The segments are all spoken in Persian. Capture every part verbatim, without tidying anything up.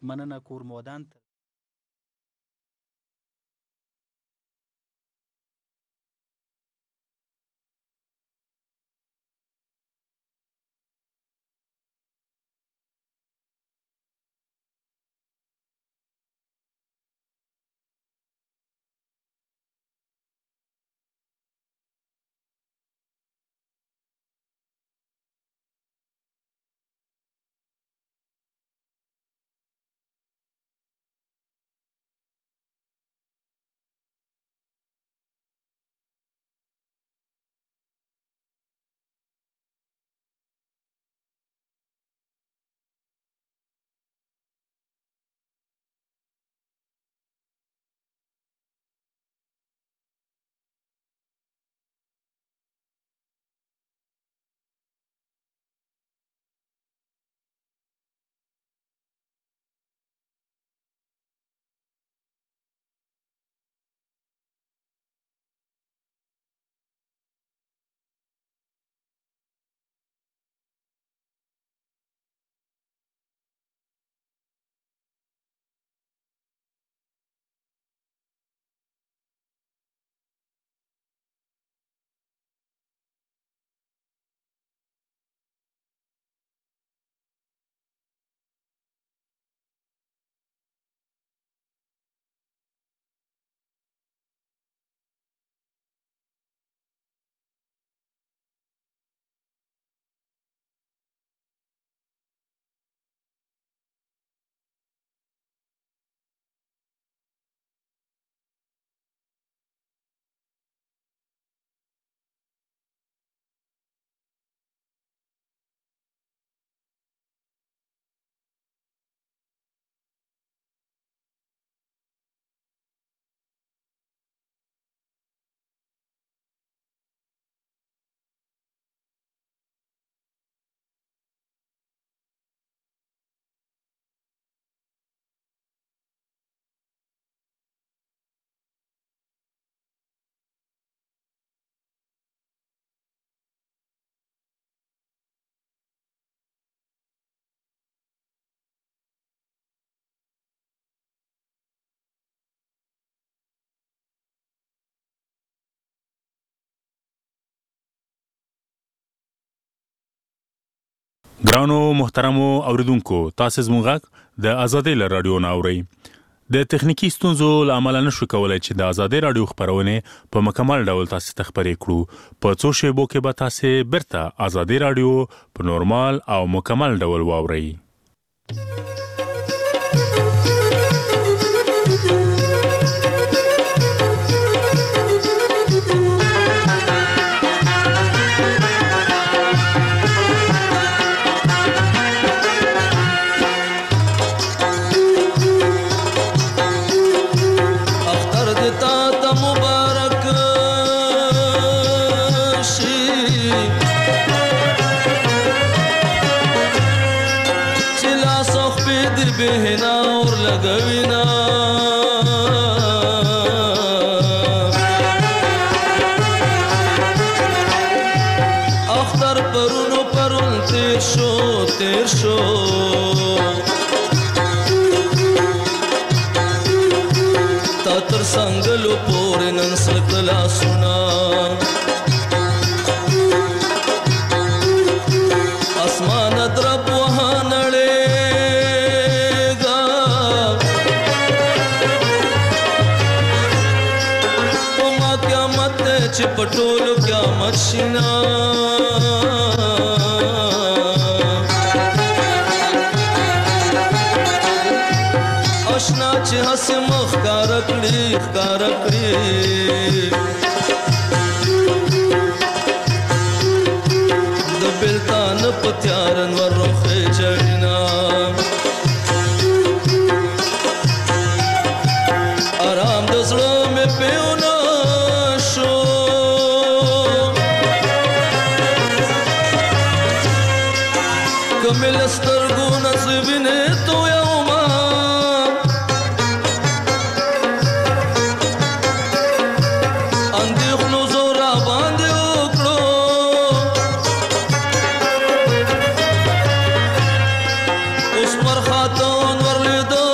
مننه کور مو ودان. ګرانو محترمو اوریدونکو، تاسو زموږ غږ د ازادۍ له رادیو نه اورئ. د تخنیکی ستونزو له امله نشو کولای چې د ازادۍ رادیو خبرونه په مکمل ډول تاسو ته خبرې کړو. په څو شیبو کې به تاسو برته ازادۍ رادیو په نورمال او مکمل ډول واورئ. بهنا اور لګوینا اختر پرونو پرون تیر شو تیر شو تا تر څنګهلو پورې نن سکلا سنا اسمان درب وهانړې چې پټولو قیامت شینا آشنا چې هس مخ کار کړی کار کړی د بلتان پتیارن ورخه چړینا آرام د زړه مې پیونه کمل سترګو نصیبینه تو یوما اندې خلو زورا باندې وکړو اوس پر خاتون ورلیدو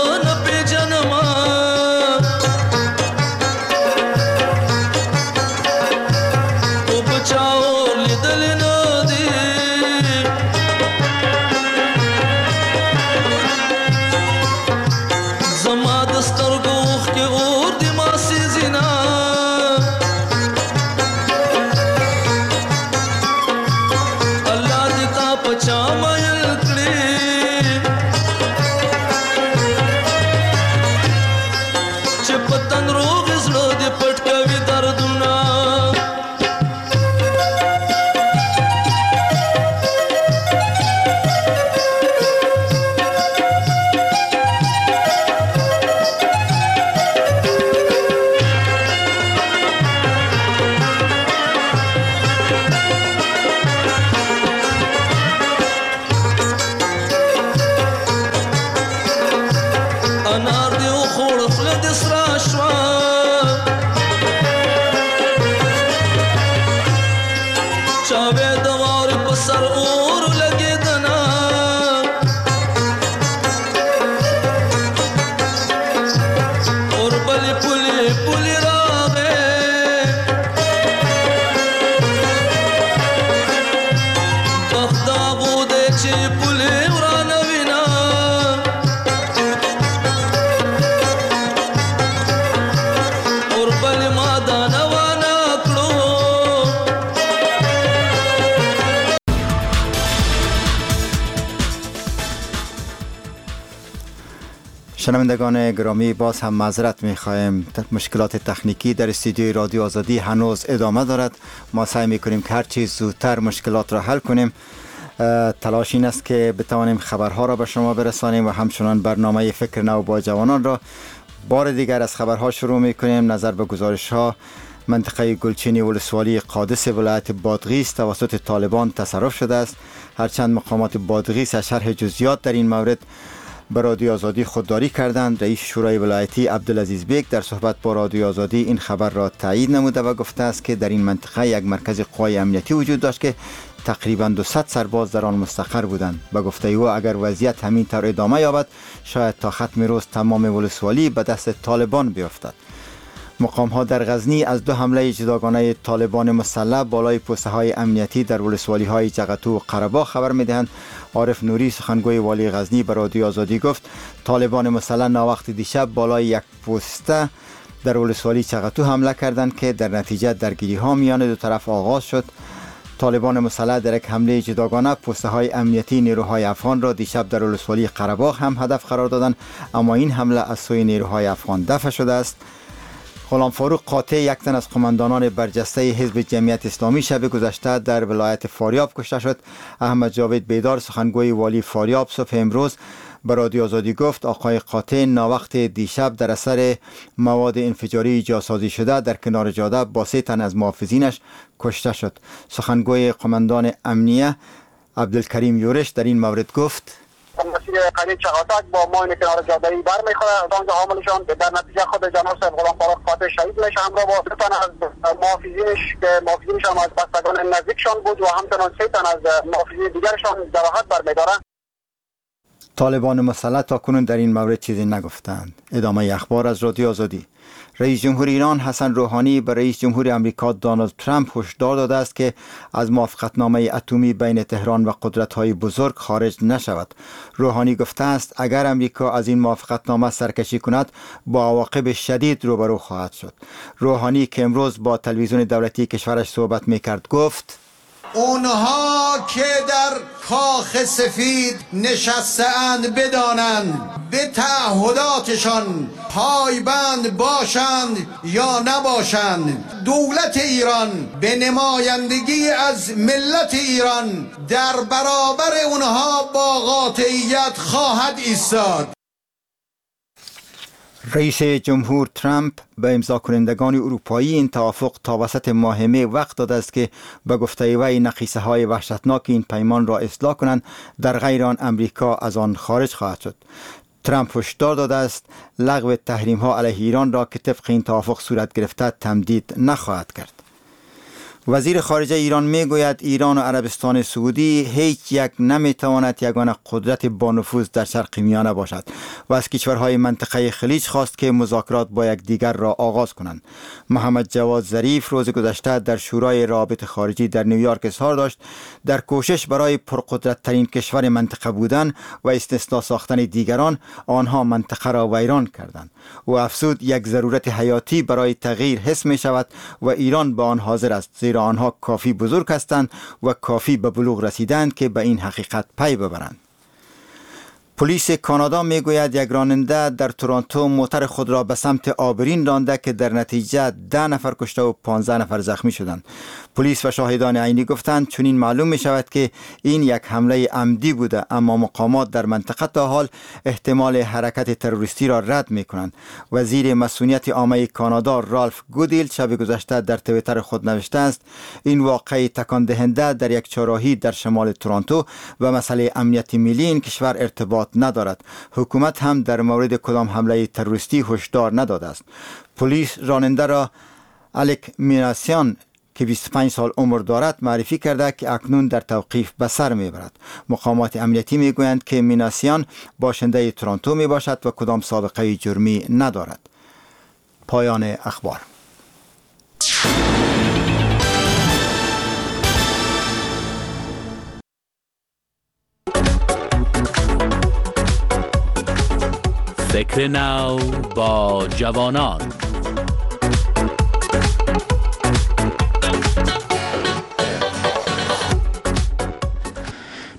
شنوندگان گرامی، باز هم معذرت می‌خوایم، مشکلات تکنیکی در استودیوی رادیو آزادی هنوز ادامه دارد. ما سعی می‌کنیم که هر چیز زودتر مشکلات را حل کنیم. تلاش این است که بتوانیم خبرها را به شما برسانیم و همچنان برنامه فکر نو با جوانان را. بار دیگر از خبرها شروع می‌کنیم. نظر به گزارش‌ها، منطقه گلچینی ولسوالی قادس ولایت بادغیس توسط طالبان تصرف شده است. هرچند مقامات بادغیس از شرح جزئیات در این مورد به رادیو آزادی خودداری کردند، رئیس شورای ولایتی عبدالعزیز بیگ در صحبت با رادیو آزادی این خبر را تایید نموده و گفته است که در این منطقه یک مرکز قوای امنیتی وجود داشت که تقریباً دویست سرباز در آن مستقر بودند. به گفته او اگر وضعیت همین طور ادامه یابد شاید تا ختم روز تمام ولسوالی به دست طالبان بیفتد. مقام ها در غزنی از دو حمله جداگانه طالبان مسلح بالای پوسته های امنیتی در ولسوالی های جغتو و قره‌باغ خبر میدهند. عارف نوری سخنگوی والی غزنی به رادیو آزادی گفت طالبان مسلح ناوقت دیشب بالای یک پوسته در ولسوالی جغتو حمله کردند که در نتیجه درگیری ها میان دو طرف آغاز شد. طالبان مسلح در یک حمله جداگانه پوسته های امنیتی نیروهای افغان را دیشب در ولسوالی قره‌باغ هم هدف قرار دادند، اما این حمله از سوی نیروهای افغان دفع شده است. غلام فاروق قاطع، یک تن از قماندانان برجسته حزب جمعیت اسلامی، شب گذشته در ولایت فاریاب کشته شد. احمد جاوید بیدار سخنگوی والی فاریاب صبح امروز به رادیو آزادی گفت آقای قاطع ناوقت دیشب در اثر مواد انفجاری جاسازی شده در کنار جاده با سه تن از محافظینش کشته شد. سخنگوی قماندان امنیه عبدالکریم یورش در این مورد گفت مسیر قریب چغاتک با ماین کنار جاده‌ای برمیخوره، از آنجا حاملشان در نتیجه خود جناب صاحب غلام فاروق قاطع شهید میشه، همراه با دو تن از محافظینش که محافظینش هم از بستگان نزدیکشان بود و همچنان سه تن از محافظین دیگرشان جراحت برمیدارند. طالبان مسلح تا کنون در این مورد چیزی نگفتند. ادامه اخبار از رادیو آزادی. رئیس جمهور ایران حسن روحانی به رئیس جمهور آمریکا دونالد ترامپ هشدار داده است که از موافقتنامه اتمی بین تهران و قدرت‌های بزرگ خارج نشود. روحانی گفته است اگر آمریکا از این موافقتنامه سرکشی کند با عواقب شدید روبرو خواهد شد. روحانی که امروز با تلویزیون دولتی کشورش صحبت می‌کرد گفت اونها که در کاخ سفید نشسته‌اند بدانند به تعهداتشان پایبند باشند یا نباشند. دولت ایران به نمایندگی از ملت ایران در برابر اونها با قاطعیت خواهد ایستاد. رئیس جمهور ترامپ به امضا کنندگان اروپایی این توافق تا وسط ماه می وقت داده است که به گفته وی نقیصه های وحشتناک این پیمان را اصلاح کنند، در غیر آن امریکا از آن خارج خواهد شد. ترامپ هشدار داده است لغو تحریم ها علیه ایران را که طبق این توافق صورت گرفته تمدید نخواهد کرد. وزیر خارجه ایران میگوید ایران و عربستان سعودی هیچ یک نمیتواند یگانه قدرت با نفوذ در شرق میانه باشد و از کشورهای منطقه خلیج خواست که مذاکرات با یکدیگر را آغاز کنند. محمد جواد ظریف روز گذشته در شورای روابط خارجی در نیویورک اظهار داشت در کوشش برای پرقدرت ترین کشور منطقه بودن و استثنا ساختن دیگران آنها منطقه را ویران کردند. و افزود یک ضرورت حیاتی برای تغییر حس می شود و ایران به آن حاضر است، زیرا آنها کافی بزرگ هستند و کافی به بلوغ رسیدند که به این حقیقت پی ببرند. پلیس کانادا میگوید یک راننده در تورنتو موتر خود را به سمت آبرین رانده که در نتیجه ده نفر کشته و پانزده نفر زخمی شدند. پلیس و شاهدان عینی گفتند چنین معلوم می شود که این یک حمله عمدی بوده، اما مقامات در منطقه تا حال احتمال حرکت تروریستی را رد می کنند. وزیر مسئولیت عامه کانادا رالف گودیل شب گذشته در توییتر خود نوشته است این واقعه تکان دهنده در یک چهارراهی در شمال تورنتو و مسئله امنیت ملی این کشور ارتباط ندارد. حکومت هم در مورد کدام حمله تروریستی هشدار نداده است. پلیس راننده را الک میناسیان که بیست و پنج سال عمر دارد معرفی کرده که اکنون در توقیف به سر میبرد. مقامات امنیتی میگویند که میناسیان باشنده تورنتو می باشد و کدام سابقه جرمی ندارد. پایان اخبار. فکر نو با جوانان.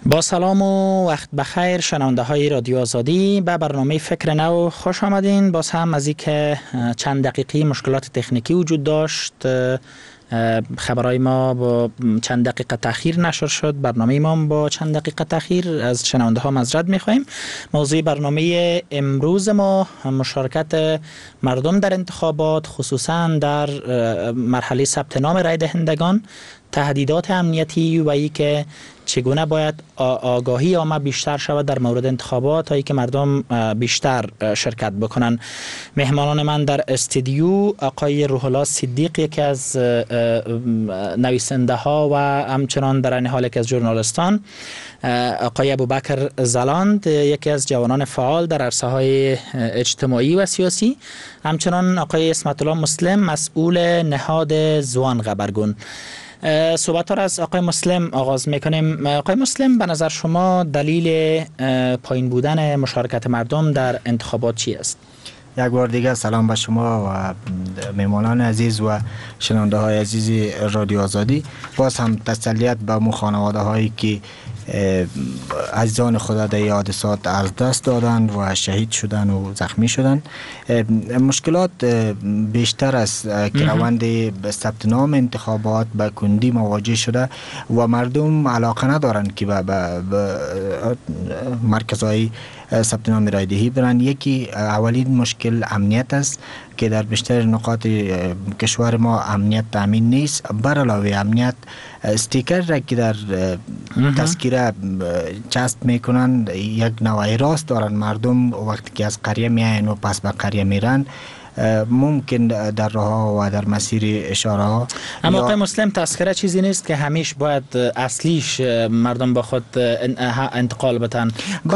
با سلام و وقت بخیر شنونده های رادیو آزادی، به برنامه فکر نو خوش آمدین. باز هم از اینکه چند دقیقی مشکلات تکنیکی وجود داشت، خبرای ما با چند دقیقه تاخیر نشر شد، برنامه ما با چند دقیقه تاخیر، از شنونده ها معذرت میخواهیم. موضوع برنامه امروز ما مشارکت مردم در انتخابات، خصوصا در مرحله ثبت نام رای دهندگان، تهدیدات امنیتی و ای که چگونه باید آگاهی عامه بیشتر شود در مورد انتخابات تا ای که مردم بیشتر شرکت بکنن. مهمانان من در استودیو آقای روح الله صدیق، یکی از نویسنده ها و همچنان در این حال یکی از ژورنالیستان، آقای ابوبکر زلاند، یکی از جوانان فعال در عرصه های اجتماعی و سیاسی، همچنان آقای اسمت الله مسلم، مسئول نهاد زوان غبرگون. صحبت ها را از آقای مسلم آغاز میکنیم. آقای مسلم، به نظر شما دلیل پایین بودن مشارکت مردم در انتخابات چی است؟ یک بار دیگه سلام به شما و مهمانان عزیز و شنونده های عزیز رادیو آزادی. باز هم تسلیت به مو خانواده هایی که عزیزان خود در حادثات از دست دادن و شهید شدن و زخمی شدن. مشکلات بیشتر از که روند ثبت نام انتخابات به کندی مواجه شده و مردم علاقه ندارن که به مرکزهای ثبت نام رای دهی برن. یکی اولین مشکل امنیت است که در بیشتر نقاط کشور ما امنیت تامین نیست. بر علاوه امنیت، استیکر را که در تذکره چسب میکنن یک نوعی راست دارن. مردم وقتی که از قریه میاین و پس به قریه میرن ممکن در راه و در مسیر اشاره ها. اما آقای مسلم، تذکره چیزی نیست که همیشه باید اصلیش مردم با خود انتقال بدن.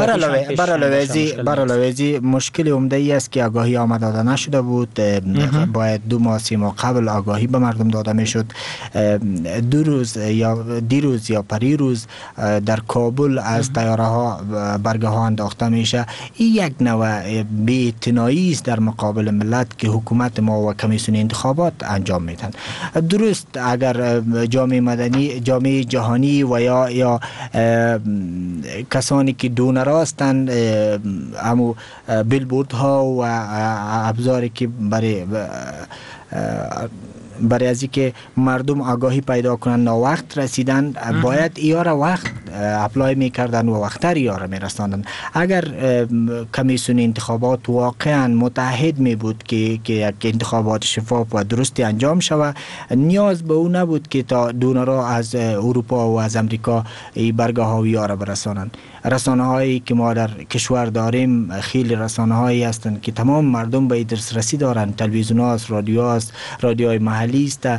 بر علاوه ازی مشکل عمده ای است که آگاهی آمد داده نشده بود. باید دو ماه سی ماه قبل آگاهی به مردم داده میشد. دو روز یا دیروز یا پریروز در کابل از طیاره ها برگه ها انداخته میشه. این یک نوع بی‌اعتنایی است در مقابل ملت که حکومت ما و کمیسیون انتخابات انجام میدن. درست اگر جامعه مدنی، جامعه جهانی و یا یا کسانی که دونر هستند، همو بیلبورد ها و ابزاری که برای برای از اینکه مردم آگاهی پیدا کنن ناوقت رسیدن، باید ایارا وقت اپلای میکردن و وقتر ایارا میرساندن. اگر کمیسیون انتخابات واقعا متحد می بود که که یک انتخابات شفاف و درستی انجام شود، نیاز به او نبود که تا دونرها از اروپا و از امریکا برگاه ها ایارا برسانن. رسانه هایی که ما در کشور داریم خیلی رسانه هایی هستند که تمام مردم به دسترسی دارن. تلویزیون هاست، رادیو هاست، رادیوهای محلی است،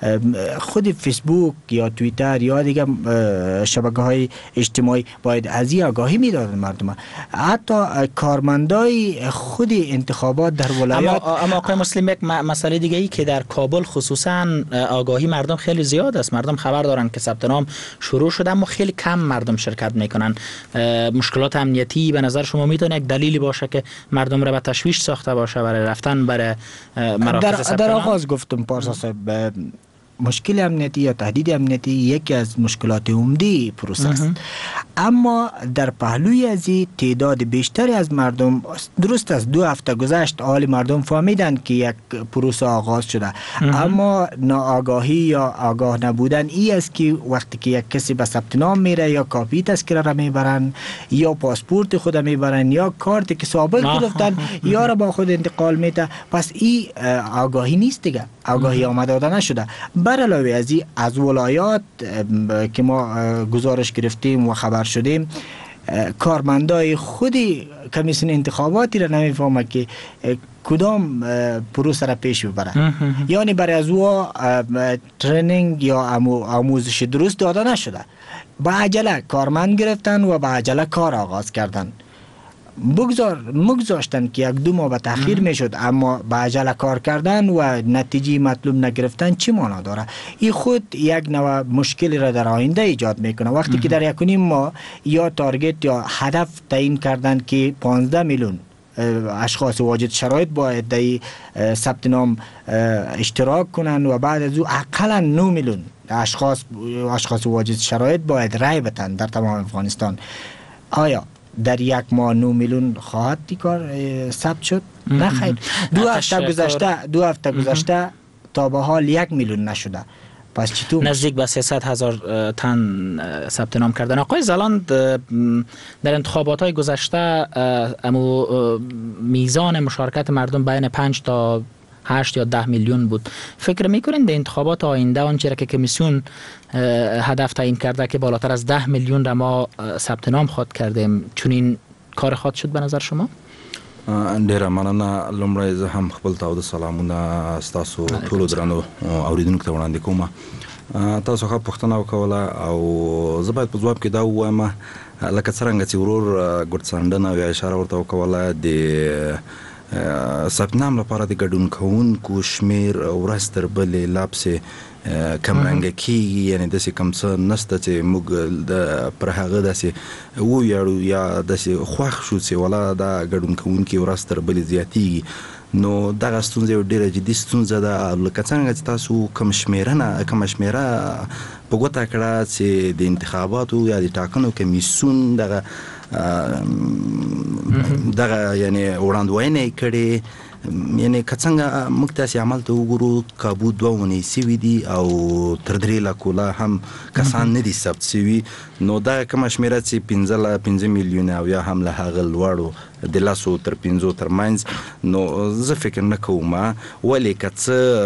خود فیسبوک یا توییتر یا دیگه شبکه های اجتماعی باید از این آگاهی میدادن مردم. حتی کارمندای خود انتخابات در ولایات. اما اما آقای مسلم، یک مسئله دیگه ای که در کابل خصوصا آگاهی مردم خیلی زیاد است. مردم خبر دارن که ثبت نام شروع شده اما خیلی کم مردم شرکت میکنن. مشکلات امنیتی به نظر شما میتونه یک دلیلی باشه که مردم را به تشویش ساخته باشه برای رفتن برای مراکز ثبت نام؟ در آغاز گفتم پارسا صاحب، مشکل امنیتی یا تهدید امنیتی یکی از مشکلات عمده پروسه است. اما در پهلوی از این تعداد بیشتری از مردم، درست از دو هفته گذشت حال مردم فهمیدن که یک پروسه آغاز شده، اما ناآگاهی یا آگاه نبودن ای است که وقتی که یک کسی به ثبت نام میره یا کاپی تذکره را میبرن یا پاسپورت خود میبرن یا کارتی که سابق گرفتن یا را با خود انتقال میده، پس این آگاهی نیست دیگه، آگاهی آمده داده نشده. بر علاوه از این از ولایات که ما گزارش گرفتیم و خبر شدیم، کارمندای خودی کمیسیون انتخاباتی را نمیفهمه که کدام پروسه را پیش ببره. یعنی برای از او ترینینگ یا آموزش درست داده نشده. با عجله کارمند گرفتن و با عجله کار آغاز کردن. بگذار مگذاشتن که یک دو ماه به تأخیر میشد، اما با عجله کار کردن و نتیجه مطلوب نگرفتن چی معنا داره؟ این خود یک نوع مشکلی را در آینده ایجاد میکنه. وقتی ام. که در یک و نیم ماه یا تارگت یا هدف تعیین کردن که پانزده میلیون اشخاص واجد شرایط باید در ثبت نام اشتراک کنند و بعد از او اقلا نه میلیون اشخاص اشخاص واجد شرایط باید رای بدن در تمام افغانستان. آیا در یک ماه نه میلیون خواهد دی کار ثبت شد؟ نه خیر. دو هفته گذشته دو هفته گذشته تا به حال یک میلیون نشده. پس چطور نزدیک به سیصد هزار تن ثبت نام کردن. آقای زلاند، در انتخابات های گذشته امو میزان مشارکت مردم بین پنج تا هشت یا ده میلیون بود. فکر میکنین در انتخابات آینده آنچه را که کمیسیون هدف تعیین کرده که بالاتر از ده میلیون را ما ثبت نام خواهد کردیم، چون این کار خواهد شد به نظر شما؟ ډیره مننه. لومړی زه هم خپل تاوده سلامونه ستاسو ټولو درنو اوریدونکو ته وړاندې کوم. تاسو ښه پوښتنه وکوله او زه باید په ځواب کې دا ووایم لکه څرنګه چې ورور ګوډسانډن او اشاره ورته وکوله د ثبت نام لپاره د ګډون کوونکو شمیر ورځ تر بلې لا پسې کمرنګه کېږي، یعنې داسې کوم څه نشته چې موږ د پر هغه داسې وویاړو یا داسې خوښ شو چې ولا دا ګډون کوونکي ورځ تر بلې زیاتېږي. نو دغه ستونزه یو ډېره جدي ستونزه ده. لکه څنګه چې تاسو کوم شمېرنه کومه شمېره په ګوته کړه چې د انتخاباتو یا د ټاکنو کمیسیون دغه دغه یعنې وړاندوینه کړې، یعنی که څنګه موږ تاسې عمل ته وګورو کابو دوه اونۍ سوي دي او تر درې لکو لا هم کسان نه دي ثبت سوي، نو دغه کومه شمېره چې پنځه پنځه میلیونه او یا هم له هغه لوړو د لسو تر پنځو تر منځ، نو زه فکر نه کوم. ولې که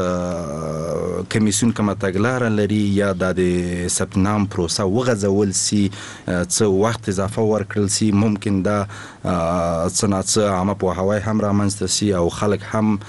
څه کمیسیون کومه تګلاره لري یا دا د ثبت نام پروسه وغځول سي، څه وخت اضافه ورکړل سي، ممکن دا څه نه څه عامه پوهاوی هم رامنځته سي او خلک هم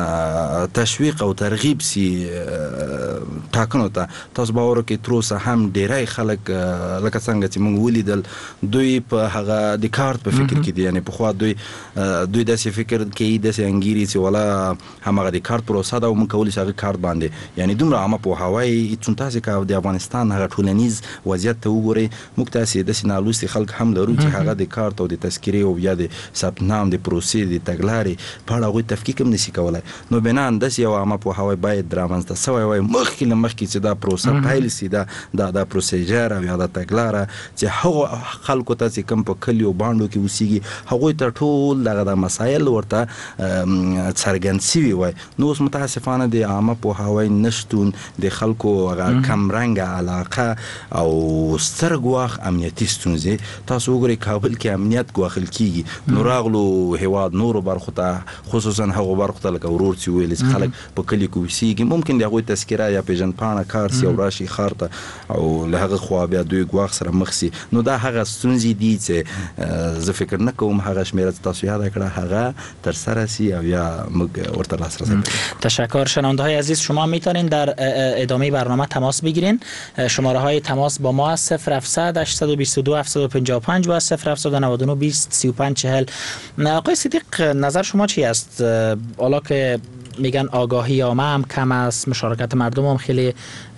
تشویق او ترغیب سي ټاکنو ته. تاسو باور وکړئ تر اوسه هم ډیری خلک لکه څنګه چې موږ ولیدل دوی په هغه د کارت په فکر کې دي، یعنې پخوا دوی دوی داسې فکر کوي داسې انګیري چې ولا همغه د کارت پروسه ده او موږ کولی شو هغه کارت باندې، یعنې دومره عامه پوهاوی چون تاسې که د افغانستان هغه ټولنیز وضعیت ته وګورئ، موږ تاسې داسې نالوستي خلک هم لرو چې هغه د کارت او د تذکرې او یا د ثبت نام د پروسې د تګلارې په اړه هغوی تفکیک هم نشي کولی. نو بنان داسې یو عامه پوهاوی باید رامنځته سوی وای مخکې له مخکې چې دا پروسه پیل سي، دا دا دا پروسیجر او یا دا تګلاره چې هغو خلکو ته چې کوم په کلیو باندو کې اوسېږي هغوی ته ټول دغه د مسایل ورته څرګند سوي وای. نو اوس متاسفانه د عامه پوهاوی نشتون د خلکو هغه کمرنګه علاقه او ستر ګواښ امنیتي ستونزې. تاسو وګورئ کابل کې امنیت ګواښل کېږي، نو راغلو هېواد نورو برخو ته خصوصا هغو برخو ته لکه ورور چې ویل چې خلک په کلي کې اوسېږي، ممکن د هغوی تذکره یا پیژندپاڼه کار سي او راشي ښار ته او له هغه خوا بیا دوی ګواښ سره مخ سي. نو دا هغه ستونزې دي چې زه فکر نه کوم هغه شمېره چې تاسو یاد کړه هغه ترسره سي او یا موږ ورته لاسرسی پیدا. تشکر. شنونده های عزیز، شما میتونین در ادامه برنامه تماس بگیرین. شماره های تماس با ما صفر هفتصد هشتصد و بیست و دو هفتصد و پنجاه و پنج و صفر هفتصد و نود و نه بیست سی و پنج چهل. آقای صدیق، نظر شما چی است؟ حالا که میگن آگاهی عامه هم کم است، مشارکت مردم هم خیلی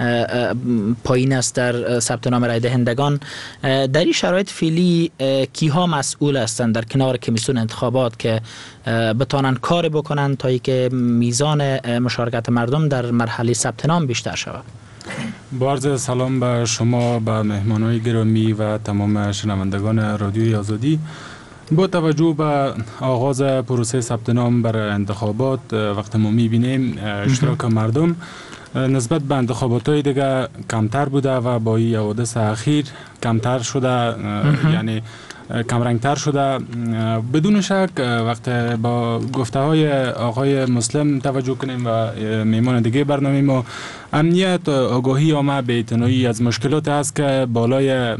پایین است در ثبت نام رای دهندگان، در این شرایط فعلی کیها مسئول هستند در کنار کمیسیون انتخابات که بتوانند کار بکنند تا اینکه میزان مشارکت مردم در مرحله ثبت نام بیشتر شود؟ با عرض سلام به شما، به مهمانان گرامی و تمام شنوندگان رادیوی آزادی. با توجه به آغاز پروسه ثبت نام برای انتخابات، وقتی ما می‌بینیم اشتراک مردم نسبت به انتخابات‌های دیگه کمتر بوده و با این حوادث اخیر کمتر شده، یعنی کمرنگتر شده. بدون شک وقتی با گفته های آقای مسلم توجه کنیم و میمان دیگه برنامه ما، امنیت آگاهی عامه به اعتنایی از مشکلات است که بالای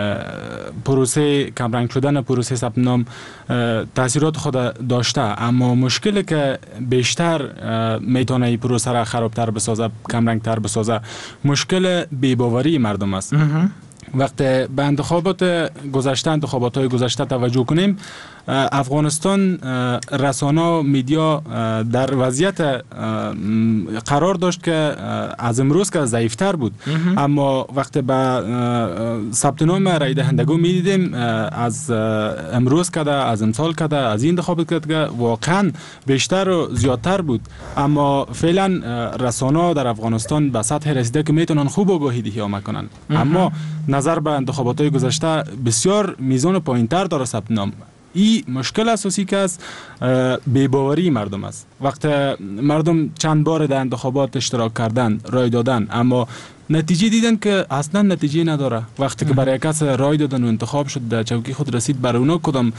پروسه کمرنگ شدن پروسه ثبت نام تاثیرات خود داشته، اما مشکلی که بیشتر میتونه این پروسه را خرابتر بسازه، کمرنگتر بسازه، مشکل بی‌باوری مردم است. وقتی به انتخابات گذشته انتخابات های گذشته توجه کنیم، افغانستان رسانه میدیا در وضعیت قرار داشت که از امروز که ضعیفتر بود، اما وقتی به ثبت نام رای دهندگان میدیدیم از امروز کده، از امسال کده، از این انتخابات کده که واقعا بیشتر و زیادتر بود. اما فعلا رسانه در افغانستان به سطح رسیده که میتونن خوب آگاهی دهی میکنن، اما نظر به انتخابات های گذشته بسیار میزان پایینتر داره ثبت نام. این مشکل اساسی که است بی‌باوری مردم است. وقتی مردم چند بار در انتخابات اشتراک کردن، رای دادن، اما نتیجه دیدن که اصلا نتیجه نداره. وقتی که برای کس رای دادن و انتخاب شد در چوکی خود رسید، برای اونا کدام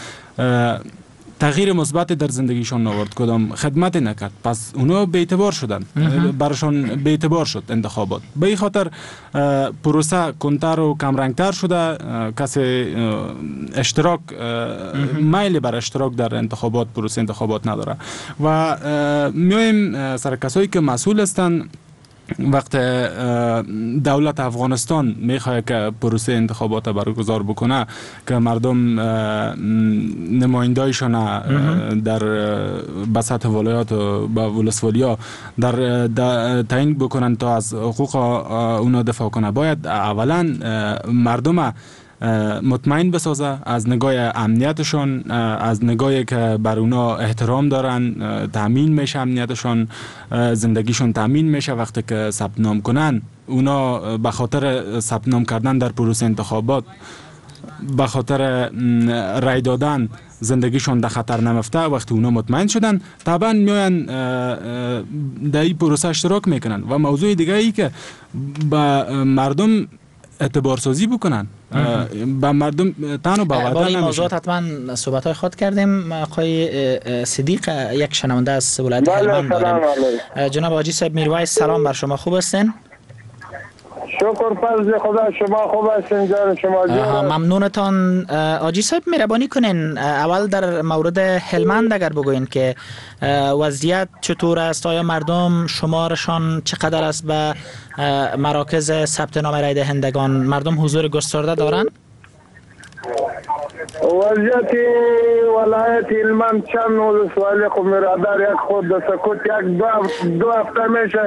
تغییر مثبت در زندگیشون آورد، کدام خدمت نکرد، پس اونا بی‌اعتبار شدن، براشون بی‌اعتبار شد انتخابات. به این خاطر پروسه کنتر و کمرنگتر شده، کسی اشتراک میل بر اشتراک در انتخابات، پروسه انتخابات نداره و میایم سر کسایی که مسئول هستن. وقت دولت افغانستان میخواد که پروسه انتخابات برگزار بکنه که مردم نمایندایشان در بساط ولایات و با ولسوالیا در تعیین بکنن تا از حقوق اونا دفاع کنه، باید اولا مردم مطمئن بسازه از نگاه امنیتشون، از نگاهی که بر اونا احترام دارن، تامین میشه امنیتشون، زندگیشون تامین میشه. وقتی که ثبت نام کنن، اونا به خاطر ثبت نام کردن در پروسه انتخابات، به خاطر رای دادن زندگیشون در خطر نمیفته. وقتی اونا مطمئن شدن، طبعا میاین در این پروسه اشتراک میکنن. و موضوع دیگه ای که با مردم اعتبار سازی بکنن، با مردم تنها با وعده نمیشه. موضوعات حتما صحبت های خود کردیم. آقای صدیق، یک شنونده از ولایت هلمند داریم. جناب حاجی صاحب میرویس، سلام بر شما، خوب هستین؟ شکر فضل خدا، شما خوب هستین؟ جان شما جان ممنونتان. حاجی صاحب میربانی کنین اول در مورد هلمند اگر بگوین که وضعیت چطور است، آیا مردم شمارشان چقدر است به مراکز ثبت نام رای دهندگان، مردم حضور گسترده دارند؟ وضعیت ولایت هلمند چند ولسوالی خود مرادر یک خود سکوت یک دو, دو هفته میشه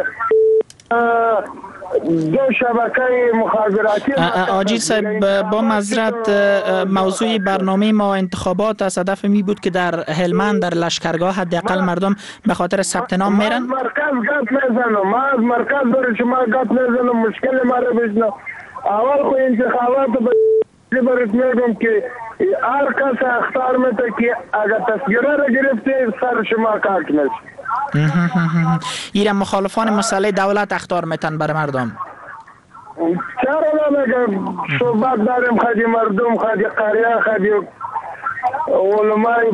دو شبکه مخابراتی. حاجی صاحب، با معذرت، موضوع برنامه ما انتخابات است. هدف می بود که در هلمند در لشکرگاه حداقل مردم به خاطر ثبت نام میرن. ما از مرکز گپ نزنم، ما از مرکز برای شما گپ نزنم، مشکل ما رو بشنو. اول خو انتخابات برات میگم که هر کس اختار میده که اگر تصویره را گرفته سر شما کارت میشه. ایره مخالفان مسئله دولت اختار میتن برای مردم. چرا نمیگم؟ صحبت داریم خدی مردم، خدی قریه، خدی علمای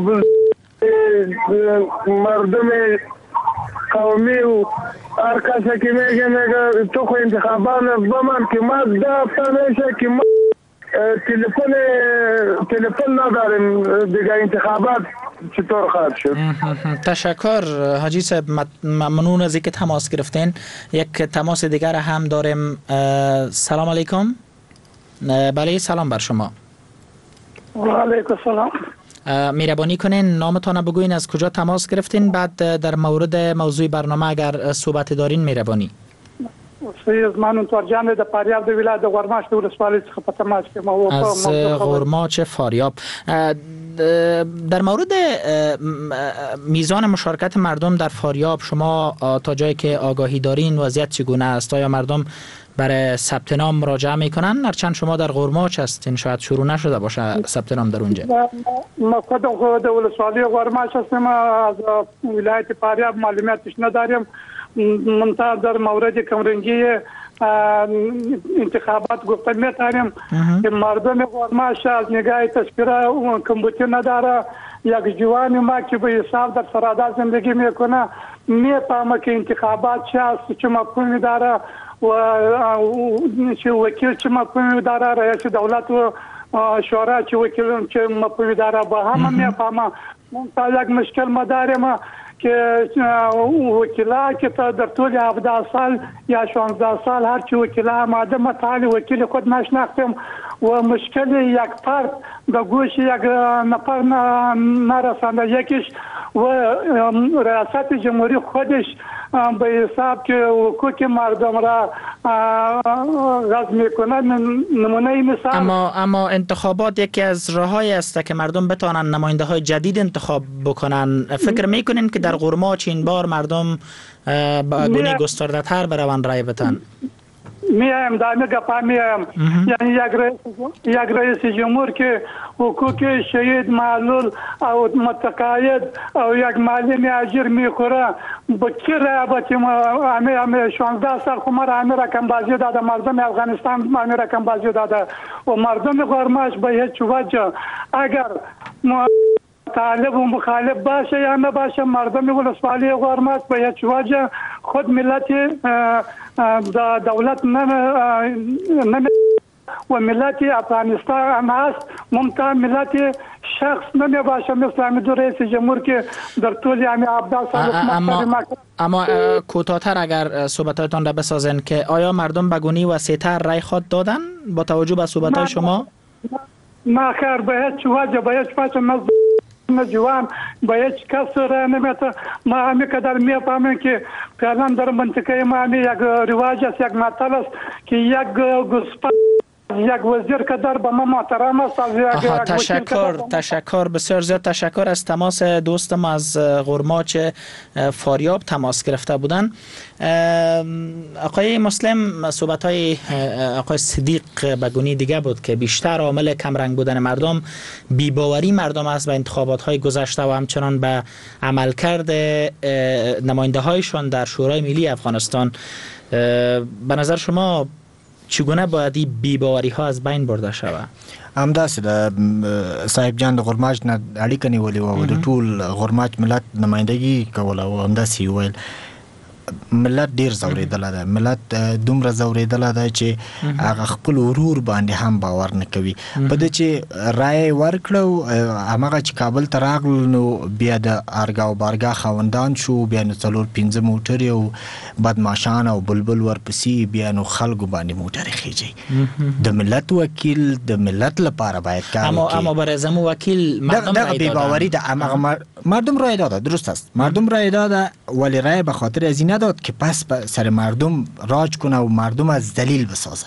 مردم قومی و هر کسی که میگه میگه تو خو انتخابات بمان که ما دفته میشه که ما تلفن تلفن نداریم دیگه. انتخابات چطور خواهد شد؟ تشکر حاجی صاحب، ممنون از اینکه تماس گرفتین. یک تماس دیگر هم داریم. سلام علیکم. بله، سلام بر شما. و علیکم سلام. میربانی کنین نامتان بگوین، از کجا تماس گرفتین، بعد در مورد موضوع برنامه اگر صحبت دارین میربانی. سید من تورجان د فاریاب د ولایت د غورماش د ولسوالۍ څخه په تماس کې ما از غورماش فاریاب. در مورد میزان مشارکت مردم در فاریاب، شما تا جایی که آگاهی دارین وضعیت چگونه است؟ آیا مردم برای ثبت نام مراجعه میکنن؟ هرچند شما در غورماش هستین، شاید شروع نشده باشه ثبت نام در اونجا. ما خودم د ولسوالۍ غورماش هستم، از ولایت فاریاب معلوماتش نداریم. منتها در مورد کمرنگی انتخابات گفته میتونیم که مردم غورماش از نگاه تذکره کمبوتی نداره. یک جوانی ما که به حساب در سرادا زندگی میکنه میفهمه که انتخابات چه است، چه مفهومی داره و چه وکیل چه مفهومی داره، رئیس دولت و شورا چه وکیل چه مفهومی داره، با همه میفهمه. منتها یک مشکل ما داریم که وکیلا که تا در طول هفده سال یا شانزده سال هرچی وکیلا آماده مطالع وکیل خود نشناختم و مشکل یک فرد به گوش یک نفر نرسانده. یکیش و ریاست جمهوری خودش به حساب که حقوق مردم را غصب میکنه. نمونه مثال اما اما انتخابات یکی از راههایی است که مردم بتوانند نماینده های جدید انتخاب بکنن. فکر میکنین که در قرماچ این بار مردم با گونه گسترده تر بروند رای بدن؟ میایم دائما گپا میایم، یعنی یک رئیس یک رئیس جمهور که حقوق شهید معلول او متقاعد او یک معلم اجر میخوره با کی رابطه ما همه همه شانزده سال خمر همه رقم بازی داده مردم افغانستان همه رقم بازی داده و مردم قرماش به هیچ وجه اگر ما طالب و مخالف باشه یا نه باشه مردم ولسوالی قرماش به هیچ وجه خود ملت دولت نمی و ملت افغانستان هست ممکن ملت شخص نمی باشه مثل همین دو رئیس جمهور که در طول همین هفده سال اما اما کوتاه‌تر اگر صحبتاتان را بسازن که آیا مردم به گونی وسیع‌تر رای خود دادن با توجه به صحبت‌های شما؟ نه خیر به هیچ وجه به هیچ وجه جوان با هیچ کس را نمیته. ما همین قدر میفهمیم که فعلا در منطقه ما همین یک رواج است، یک مطلب است که یک گوسپند یک وزیر قدر به ما محترم است. آها تشکر تشکر بسیار زیاد تشکر از تماس دوستم از قرماچ فاریاب تماس گرفته بودن. آقای مسلم صحبت های آقای صدیق بگونی دیگه بود که بیشتر عامل کمرنگ بودن مردم بی‌باوری مردم است به انتخابات های گذشته و همچنان به عملکرد نماینده هایشان در شورای ملی افغانستان. به نظر شما چگونه باید این بی‌باوری ها از بین برده شود؟ همداسې د صاحب جان د غرماج نه اړیکه نیولې وه او د ټول غرماج ملت نمایندګي کوله او همداسې ویل ملت ډیر زوریدله ده، ملت دومره زوریدله ده چې هغه خپل ورور باندې هم باور نه کوي. په دې چې رای ورکړو هماغه چې کابل ته راغلو نو بیا د ارګا او بارګا خاوندان شو، بیا نو څلور پنځه موټرې او بدماشان او بلبل ورپسې بیا نو خلکو باندې موټرې خېجي. د ملت وکیل د ملت لپاره باید کار وکړي. اما اما برای زمو وکیل مردم رای دادن. بی‌باوری ده هماغه مردم رای داده، درست است مردم رای داده ولی رای به خاطر از این نداد که پس سر مردم راج کنه و مردم از ذلیل بسازه.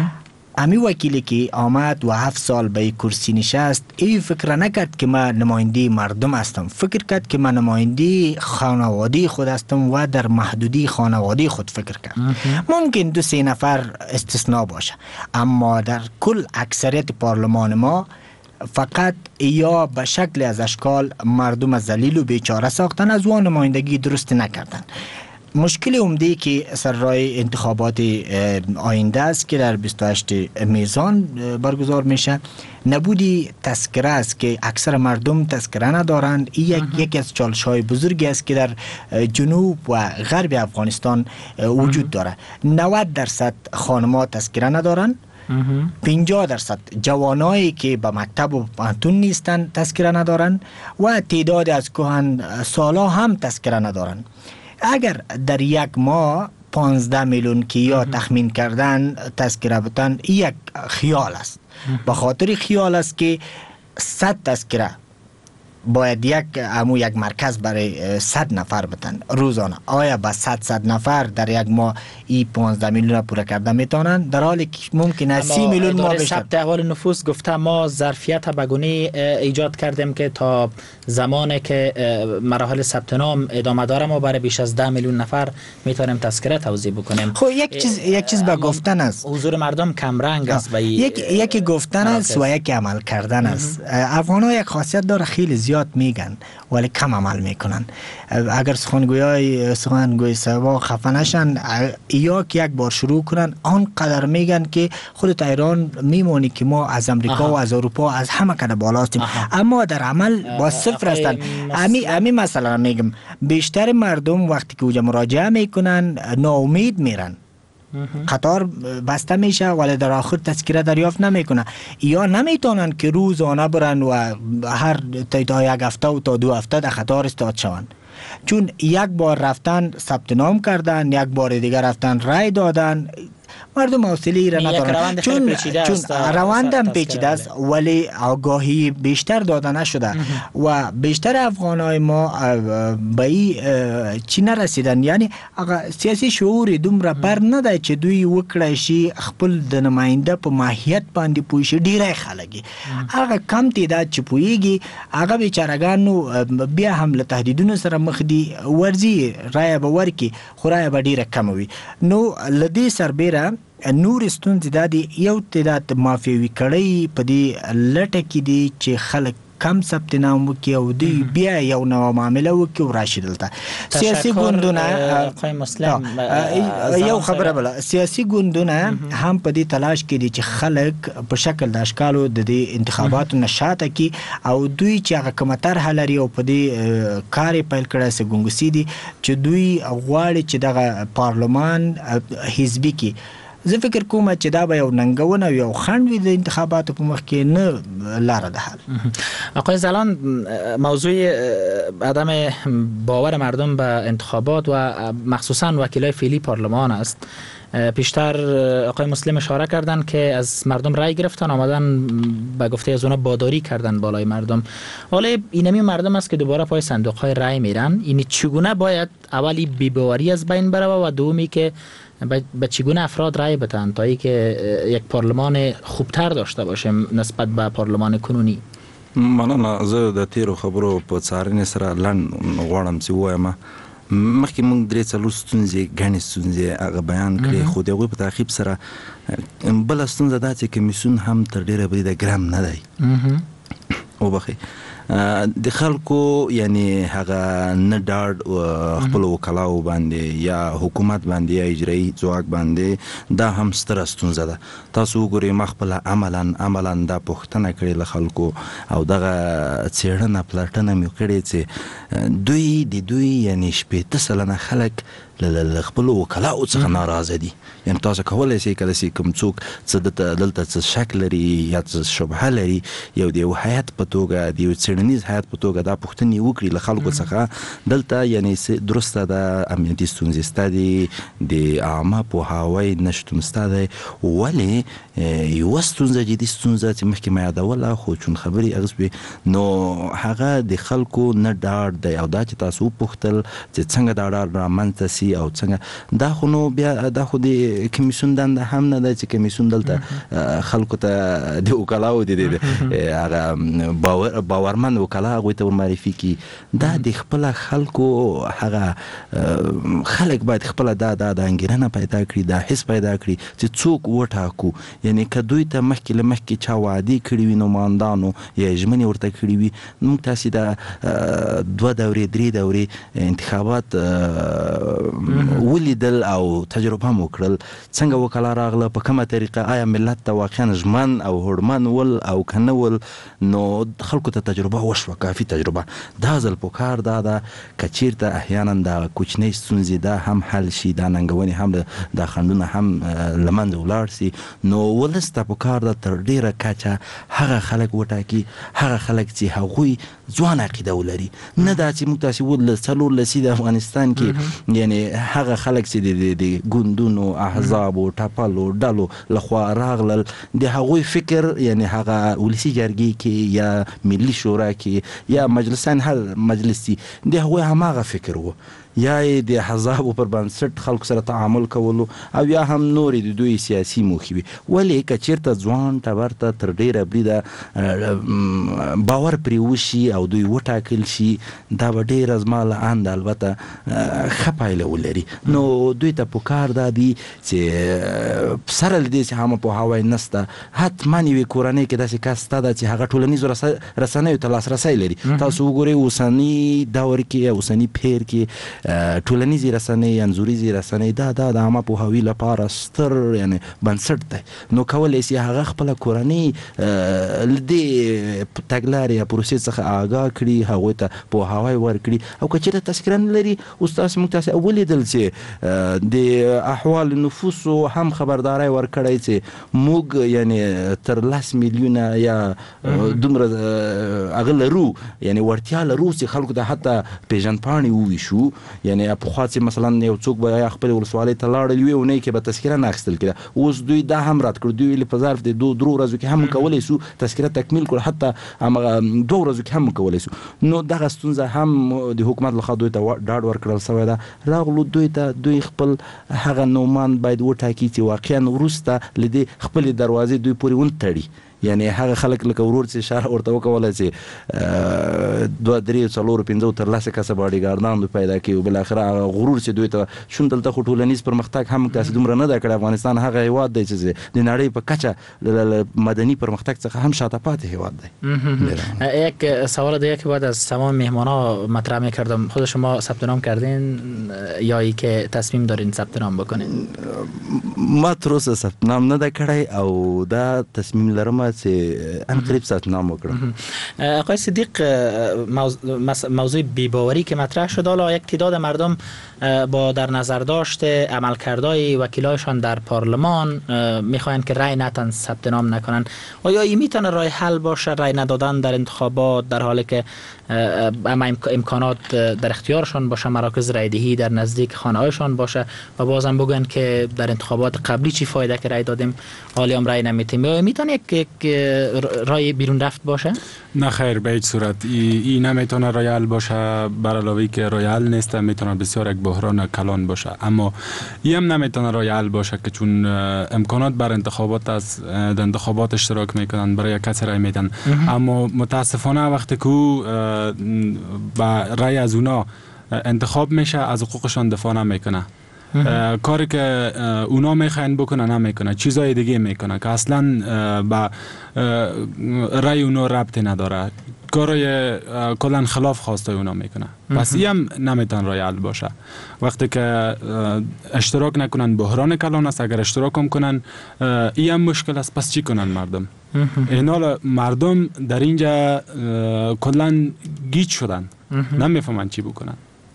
امی وکیلی که آمد و هفت سال به کرسی نشست ای فکر نکرد که من نماینده مردم هستم، فکر کرد که من نماینده خانواده خود هستم و در محدودی خانواده خود فکر کرد. ممکن دو سه نفر استثناء باشه اما در کل اکثریت پارلمان ما فقط یا به شکل از اشکال مردم ذلیل و بیچاره ساختن، از وان نمایندگی درست نکردن. مشکل عمده که سر راه انتخابات آینده است که در بیست و هشت میزان برگزار میشه نبودی تذکره است که اکثر مردم تذکره ندارند. این یک یکی از چالش‌های بزرگی است که در جنوب و غرب افغانستان وجود داره. نود درصد خانم‌ها تذکره ندارند، پنجاه درصد جوانایی که به مکتب و پانتون نیستند تذکره ندارند و تعداد از کهن سالا هم تذکره ندارند. اگر در یک ماه پانزده میلیون که یا تخمین کردن تذکره بتن یک خیال است. به خاطر خیال است که صد تذکره باید یک امو یک مرکز برای صد نفر بتن روزانه. آیا با صد صد نفر در یک ماه ای پانزده میلیون را پوره کرده میتونن، در حالی که ممکن است سی میلیون ما بشه. ثبت احوال نفوس گفته ما ظرفیت بگونی ایجاد کردیم که تا زمانی که مراحل ثبت نام ادامه داره ما برای بیش از ده میلیون نفر میتونیم تذکره توزیع بکنیم. خب یک چیز یک چیز به گفتن است. حضور مردم کم رنگ است و یک یکی گفتن است و یک عمل کردن است. افغان‌ها یک خاصیت داره، خیلی زیاد میگن ولی کم عمل میکنن. اگر سخنگویای سخنگوی سوا خفه نشن یا که یک بار شروع کنن آنقدر میگن که خود ایران میمونی که ما از امریکا و از اروپا از همه کده بالا هستیم، اما در عمل با صفر هستن. امی امی مثلا میگم بیشتر مردم وقتی که اوجا مراجعه میکنن ناامید میرن، قطار بسته میشه ولی در آخر تذکره دریافت نمیکنه یا نمیتونن که روزانه برن و هر تا یک هفته و تا دو هفته در قطار استاد شوند. چون یک بار رفتن ثبت نام کردن، یک بار دیگر رفتن رای دادن، مردم حوصله را ندارند چون چون روندم پیچیده است ولی آگاهی بیشتر داده نشده و بیشتر افغانای ما به این چی نرسیدن. یعنی سیاسی شعور دومره بر نده چې دوی وکړای شي خپل د نماینده په ماهیت باندې پوه شي. ډیری خلک هغه کم تعداد چې پوهیږي هغه بیچارهګانو بیا هم له تهدیدونو سره مخ دي، ورځي رایه به ورکړي خو رایه به ډیره کمه وي. نو له دې سربیره نور ستونزې دا دي، یو تعداد مافیوي کړی په دې لټه کې دي چې خلک کم ثبت نام وکړي او دوی بیا یو نوه معامله وکړي او راشي دلته. سیاسي ګوندونه یو خبره بله، سیاسي ګوندونه هم په دې تلاش کې دي چې خلک په شکل د اشکالو د دې انتخاباتو نه شاته کړي او دوی چې هغه کومه طرحه لري او په دې کار یې پیل کړی سه ګونګسي دي چې دوی غواړي چې دغه پارلمان حزبي کړي. زه فکر کوم چې دا به یو ننګونه او یو خنډ وي د انتخاباتو په مخ کې، نه لاره ده حل. آقای زلان، موضوع عدم باور مردم به انتخابات و مخصوصا وکیلای فعلی پارلمان است. پیشتر آقای مسلم اشاره کردن که از مردم رای گرفتن، آمدن به گفته از اونا باداری کردن بالای مردم. ولی اینمی مردم است که دوباره پای صندوق های رای میرن. این چگونه باید اولی بی‌باوری از بین بره و دومی که به چگونه افراد رای بدن تا ای که یک پارلمان خوبتر داشته باشیم نسبت به پارلمان کنونی؟ مننه. زه د تیرو خبرو په څارنې سره لنډ غواړم چې ووایم. مخکې موږ درې څلور ستونزې ګڼې ستونزې هغه بیان کړې، خو د هغوی په تعقیب سره بله ستونزه دا چې کمیسیون هم تر ډېره بری د ګرم نه دی. وبخئ، د خلکو یعنی هغه نه ډاډ خپل وکلاو باندې یا حکومت باندې یا اجرایي ځواک باندې، دا هم ستره ستونزه ده. تاسو وګورئ ما خپله عملا عملا دا پوښتنه کړې له خلکو او دغه څېړنه پلټنه مې کړې چې دوی د دوی یعنی شپېته سلنه خلک له خپل وکلاو څخه ناراضه دي. یعنی تاسو کولی شئ کله چې کوم څوک څه دلته څه شک لري یا څه شبهه لري، یو د یو هیات په توګه د یو څېړنیز هیات په توګه دا پوښتنې وکړي له خلکو څخه دلته یعنی درسته ده امنیتي ستونزې سته دي، د عامه پوهاوی نشتون سته دی، ولې یوه ستونزه جدي ستونزه چې مخکې ما یادوله خو چون خبرې اغوز وي نو هغه د خلکو نه ډاډ دی. او دا چې تاسو وپوښتل چې څنګه دا ډاډ رامنځته سي او څنګه، دا خو نو بیا دا خو د کمیسیون دنده هم نه ده چې کمیسیون دلته خلکو ته د وکلاو د هغه باورمن وکلا هغوی ته ورمعرفي کړي. دا د خپله خلکو هغه خلک باید خپله دا دا د انګېرنه پیدا کړي، دا حس پیدا کړي چې څوک وټاکو. یعنی که دوی ته مخکې له مخکې چا وعدې کړي وي نمایندانو یا ژمنې ورته کړي وي، موږ تاسې د دوه دورې درې دورې انتخابات ولیدل او تجربه مو کړل څنګه وکلا راغله، په کومه طریقه، آیا ملت ته واقعا ژمن او هوډمن ول او که نه ول. نو خلکو ته تجربه وشوه، کافي تجربه. دا ځل پکار دا ده که چېرته احیانا دا کوچنۍ ستونزې دا هم حل شي، دا ننګونې هم دا خنډونه هم له منځه ولاړ سي، نو ولس ته پکار ده تر ډېره کچه هغه خلک وټاکي، هغه خلک چې هغوی ځوان عقیده ولري، نه دا چې موږ تاسې ولس څلور لسي د افغانستان کې یعنی هغه خلک چې د ګوندونو احزابو ټپلو ډلو لخوا راغلل د هغوی فکر یعنی هغه ولسي جرګې کې یا ملي شورا کې یا مجلسان هر مجلس د هغوی هماغه فکر و، یا د احزابو پر بنسټ خلکو سره تعامل کولو او یا هم نورې د دوی سیاسي موخې وي. ولې که چېرته ځوان ټبر ته تر ډېره بریده باور پرې وشي او دوی وټاکل شي، دا به ډېره زما له انده البته ښه پایله ولري. نو دوی ته پکار دا دي چې سره له دې چې عامه پوهاوی نسته، حتما یوې کورنۍ کې داسې کس شته ده چې هغه ټولنیزو رسنیو ته لاسرسی لري. تاسو وګورئ اوسني دور کې اوسني پیر کې ټولنیزې رسنۍ، انځوریزې رسنۍ، دا دا د عامه پوهاوي لپاره ستر یعنی بنسټ دی. نو کولی شي هغه خپله کورنۍ له دې تګلارې یا پروسې څخه آګاه کړي، هغوی ته پوهاوی ورکړي. او که چېرته تذکره نه لري، اوس تاسې موږ تاسې ولې ولیدل چې د احوال نفوسو هم خبرداري ورکړی چې موږ یعنی تر لس میلیونه یا دومره هغه لرو یعنی ورتیا لرو چې خلکو ته حتی پیژندپاڼې وویشو یعنی پخوا چې مثلا یو څوک به خپل ولسوالۍ ته لاړل وي اونۍ کې به تذکره نه اخیستل کېده اوس دوی دا هم رد کړ دوی په ظرف د دوه درو ورځو کې هم کولی سو تذکره تکمیل کړو حتی همغه دوه ورځو کې هم کولی سو نو دغه ستونزه هم د حکومت لخوا دوی ته ډاډ ورکړل شوی ده راغلو دوی ته دوی خپل هغه نومان باید وټاکي چې واقعا وروسته له دې خپل دروازې دوی پورې ونتړي یعنی هغه خلک لکه ورور چې اشاره ورته وکوله چې دوه درې څلور پنځه تر لسه کسه باډیګاردان دوی پیدا کړي او بالاخره هغه غرور چې دوی ته شون دلته خو ټولنیز پرمختګ هم داسې دومره نه ده کړی افغانستان هغه هیواد دی چې د نړۍ په کچه مدنی پرمختګ څخه هم شاته پاتې هیواد دی. یک سوال دیگه که باید از تمام مهمان‌ها مطرح می‌کردم خود شما ثبت نام کردین یا ای که تصمیم دارین ثبت نام بکنین؟ ما تر اوسه ثبت نام نه ده کړی او دا تصمیم لرم چې ان قریب ثبت نام وکړم. آقای صدیق موضوع بی‌باوری که مطرح شد حالا یک تعداد مردم با در نظر داشته عملکردهای وکیلایشان در پارلمان میخواین که رای نتن ثبت نام نکنن آیا این میتونه راه حل باشه رای ندادن در انتخابات در حالی که اما امکانات در اختیارشان باشه مراکز رای دهی در نزدیک خانه هایشان باشه و بازم بگن که در انتخابات قبلی چی فایده که رای دادیم حالی هم رای نمیتیم یا میتونه یک رای بیرون رفت باشه؟ نه خیر به هیچ صورت ای, ای نمیتونه رای حل باشه بر علاوه که رای حل نیست میتونه بسیار یک بحران کلان باشه اما ای هم نمیتونه رای حل باشه که چون امکانات بر انتخابات از در انتخابات اشتراک میکنن برای کسی رای میدن اما متاسفانه وقتی که با رای از اونا انتخاب میشه از حقوقشان دفاع نمیکنه کاری که اونا میخواین بکنه نمیکنه چیزای دیگه میکنه که اصلا با رای اونا ربطی نداره کارای کلا خلاف خواسته اونا میکنه پس این هم نمیتون رای حل باشه وقتی که اشتراک نکنن بحران کلان است اگر اشتراک هم کنن این هم مشکل است پس چی کنن مردم اینال مردم در اینجا کلا گیج شدن نمیفهمن چی بکنن.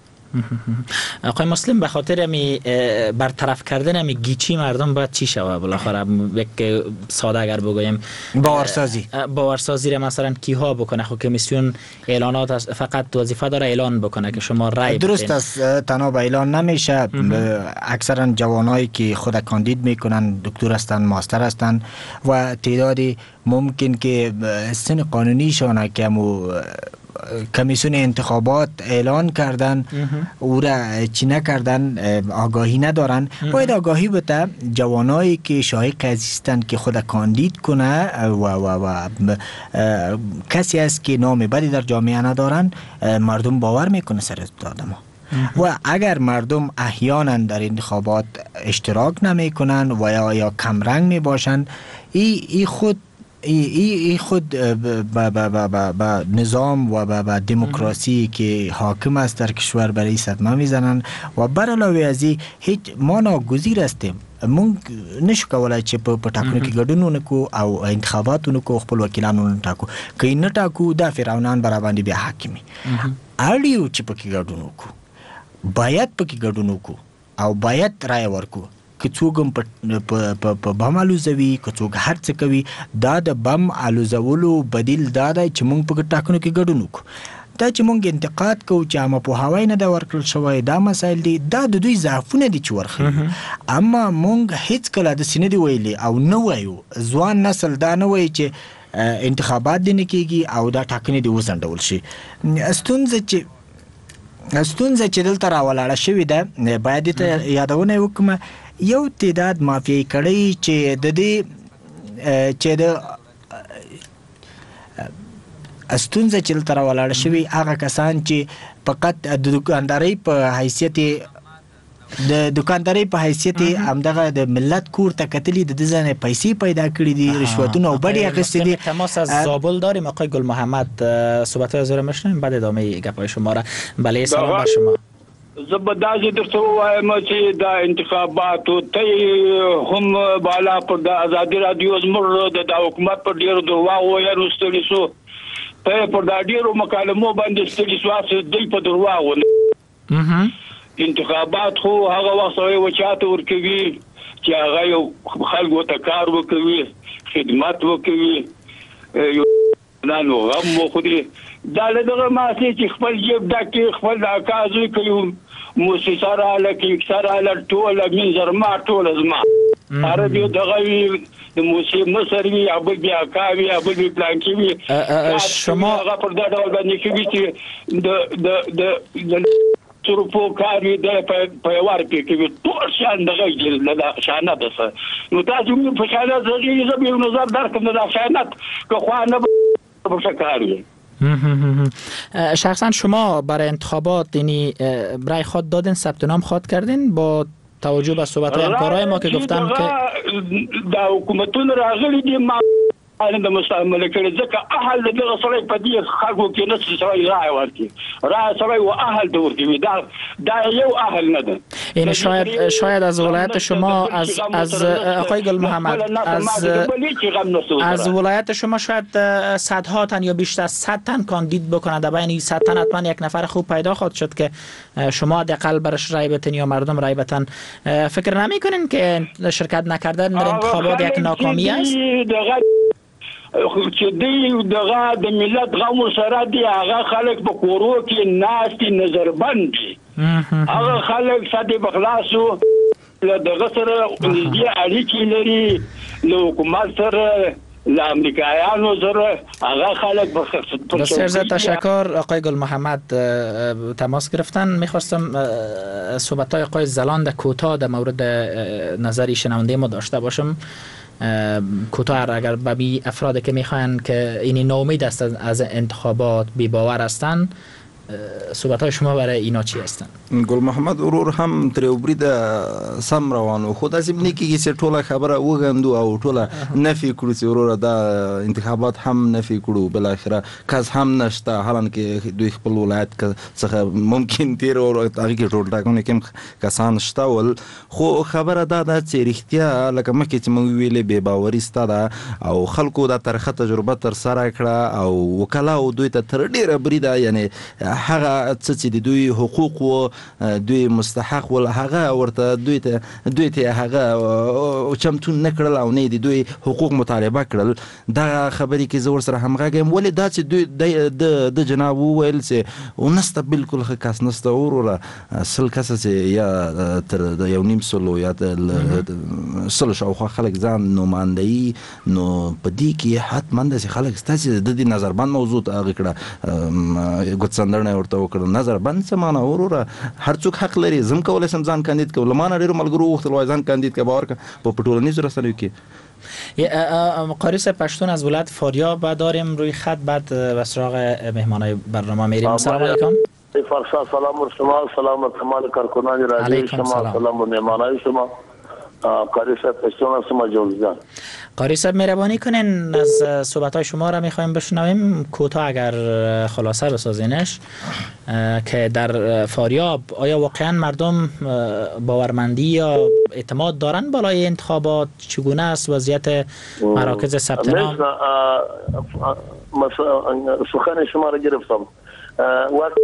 آقای مسلم به خاطر می برطرف کردن می گیچی مردم باید چی شوه بالاخره یک ساده اگر بگویم باورسازی باورسازی را مثلا کیها بکنه خب کمیسیون اعلانات فقط وظیفه داره اعلان بکنه که شما رای درست است تنها به اعلان نمیشه اکثرا جوانایی که خود کاندید میکنن دکتر هستن ماستر هستن و تعدادی ممکن که سن قانونیشان که کمیسیون انتخابات اعلان کردن او را چی نکردن آگاهی ندارن باید آگاهی بده جوانایی که شایق هستند که خود کاندید کنه و, و, و کسی است که نام بدی در جامعه ندارن مردم باور میکنه سر آدم و اگر مردم احیانا در انتخابات اشتراک نمی کنن و یا, یا کمرنگ می باشن ای, ای خود ای, ای خود با, با, با, با, با نظام و با, با دموکراسی که حاکم است در کشور برای صدمه میزنن و بر علاوه از این هیچ ما ناگزیر هستیم مونږ نشو کولای چې په ټاکنو کې ګډون وکړو او انتخاباتونو کو خپل وکیلانو ټاکو کین نه ټاکو دا فرعونان برابر بیا حاکمي اړیو چې پکې ګډون وکړو باید پکې ګډون وکړو او باید رای ورکړو که څوک په بم الوزوي که څوک هر څه کوي دا د بم الوزولو بدیل دا دی چې مونږ په ټاکنو کې ګډون وکړو دا چې مونږ انتقاد کوو چې عامه پوهاوی نه دا ورکړل شوی دا مسایل دي دا د دوی ضعفونه دي چې ورخلي اما مونږ هیڅ کله د سینې دی ویلي او نه وایو ځوان نسل دا نه وایي چې انتخابات دي نه کیږي او دا ټاکنې دي وسنډول شي ستونزه چې ستونزه چې دلته راولاړه شوې ده باید ته یادونه وکړم یو تعداد مافیایي کړی چې د دې چې د ستونزه چې دلته راولاړه شوې هغه کسان چې فقط د دکاندارۍ په حیثیت د دکاندارۍ په حیثیت همدغه د ملت کور ته کتلی د ځنه پیسې پیدا کړې دي رشوتونه او بډې اخیستې دي. تماس از زابل داریم آقای گل محمد صحبت از رو میشنویم بعد ادامه گپای شما را. بله سلام بر شما. زبردازی درته وایم چې دا انتخاباتو ته هم بالا پر د ازادي رادیو زموږ د حکومت پر ډیرو درواغ وایي رستلی سو ته پر دا ډیرو مکالمو باندې ستړي سواسه دی په درواغ ونه انتخابات خو هغه وخت یو چاته ورکوي چې هغه یو خلکو ته کار وکوي خدمت وکوي یو نو غم مو خو دې دا له دغه ماسي چې خپل جیب ډکې خپل کاغذ کوي موسسه را لکه سره ل ټول من زرما ټول زما عربي دغه د موسی مصر وی ابو بیا کاوی ابو بی پلانکی وی شما هغه پر دا ډول باندې کوي چې د د د ترپو کاری د په وار کې کوي ټول شان دغه د شانات سره نو تاسو په شانات زغی زبې نظر درکم د شانات که خو نه بشکاری. شخصا شما برای انتخابات یعنی برای خود دادن ثبت نام خود کردین با توجه به صحبت های همکارای ما که گفتن که دا حکومتون راغلی دي ما د مستعمله کړي ځکه اهل دغه سره په دې خلکو کې نه سره رائے ورکړي رائے سره او اهل د ورکړي دا دا یو اهل نه ده. یعنی شاید شاید از ولایت شما از از آقای گل محمد از از ولایت شما شاید صدها تن یا بیشتر از صد تن کاندید بکنه در بین صد تن حتما یک نفر خوب پیدا خواهد شد که شما حداقل برش رای بدین یا مردم رای بدن. فکر نمیکنین که شرکت نکردن در انتخابات یک ناکامی است؟ چې دی دغه د ملت غو سره دی هغه خلک په کورو کې ناشتي نظربند دي هغه خلک ساده بخلاصو دغه سره نږدې اړیکې لري له حکومت سره له امریکایانو سره هغه خلک بسیار زیاد تشکر آقای گل محمد تماس گرفتن. میخواستم صحبت‌های آقای زلاند کوتاه در مورد نظری شنونده ما داشته باشم کوتاه اگر ببی افرادی که میخواین که این ناامید است از انتخابات بی باور هستن صحبت‌های شما برای اینا چی هستن؟ گل محمد ورور هم تر برید سم روانو خود از این کی چې ټوله خبره وګندو او ټوله نفي کړو چې ورور دا انتخابات هم نفي کړو بل اخره کس هم نشته حالان کې دوی خپل ولایت څخه ممکن تیر او هغه کې ټول ټاکنه کوم کسان شته ول خو خبره دا ده چې رښتیا لکه مکه چې مو ویلې به باوري ستاده او خلکو دا ترخه تجربه تر سره کړه او وکلا او دوی ته تر ډیره بریده یعنی هغه چې د دوی حقوق او دوی مستحق ول هغه ورته دوی ته دوی ته هغه چمتون نکړل او نه د دوی حقوق مطالبه کړل دا خبرې کې زور سره همغږم ولې دا چې دوی د د جناب ویل چې ونسته بالکل خاص نسته اوره سل کسه چې یا تر یو نیم سلو یا سل شو خو خلک ځان نمائندګي نو پدې کې حتمن د خلک ستاسو د دې نظر باندې موضوع هغه کړه ګوتسندر نه ورته وکړ نظر باندې سمانه اوره هر څوک حق لري زم کولای سم ځان کاندید کول ما نه ډیر ملګرو وخت لوي ځان کاندید کې باور په پټولنیز رسنیو کې قاری صاحب پشتون از ولایت فاریاب داریم روی خط بعد به سراغ مهمانای برنامه میریم. سلام علیکم. فرشا سلام بر شما سلام تمام کارکنان رادیو شما سلام به مهمانای شما قاری صاحب پشتون شما جوزجان. قاری صاحب مهربانی کنین از صحبت‌های شما را می‌خوایم بشنویم کوتاه اگر خلاصه بسازینش که در فاریاب آیا واقعا مردم باورمندی یا اعتماد دارن بالای انتخابات چگونه است وضعیت مراکز ثبت نام؟ سخن شما را گرفتم وقت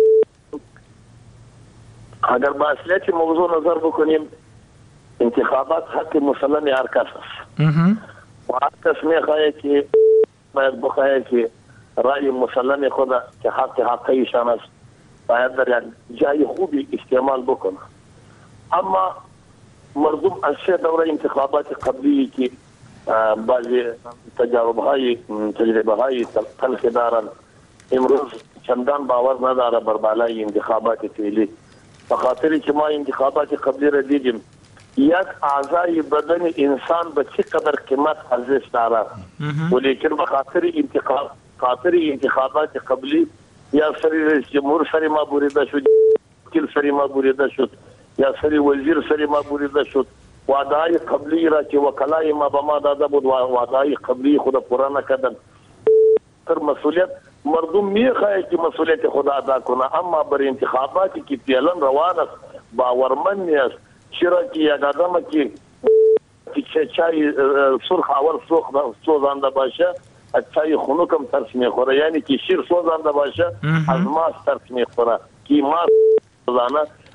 اگر با اصلیت موضوع نظر بکنیم انتخابات حق مسلم هر کس است و هر کس میخواهد که باید بخواهد که رای مسلم خود که حق حقیشان است باید در جای خوبی استعمال بکنه. اما مردم از سه دوره انتخابات قبلی که بعضی تجربه های تجربه های تلخ دارن امروز چندان باور نداره بر بالای انتخابات فعلی به خاطری که ما انتخابات قبلی را دیدیم یک اعضای بدن انسان به چه قدر قیمت ارزش داره ولیکن به خاطر انتخاب خاطر انتخابات قبلی یا سری رئیس جمهور سری ما بریده شد وکیل سری ما بریده شد یا سری وزیر سری ما بریده شد وعده‌های قبلی را که وکلای ما به ما داده بود وعده‌های قبلی خود پورا نکردن تر مسئولیت مردم میخواهد که مسئولیت خود ادا کنه اما بر انتخاباتی که فعلا روان است باورمند است چرا که یک آدم که چای سرخ اول سوزانده باشه از چای خنکم ترس میخوره یعنی که شیر سوزانده باشه از ماست ترس میخوره که ماست سوزانه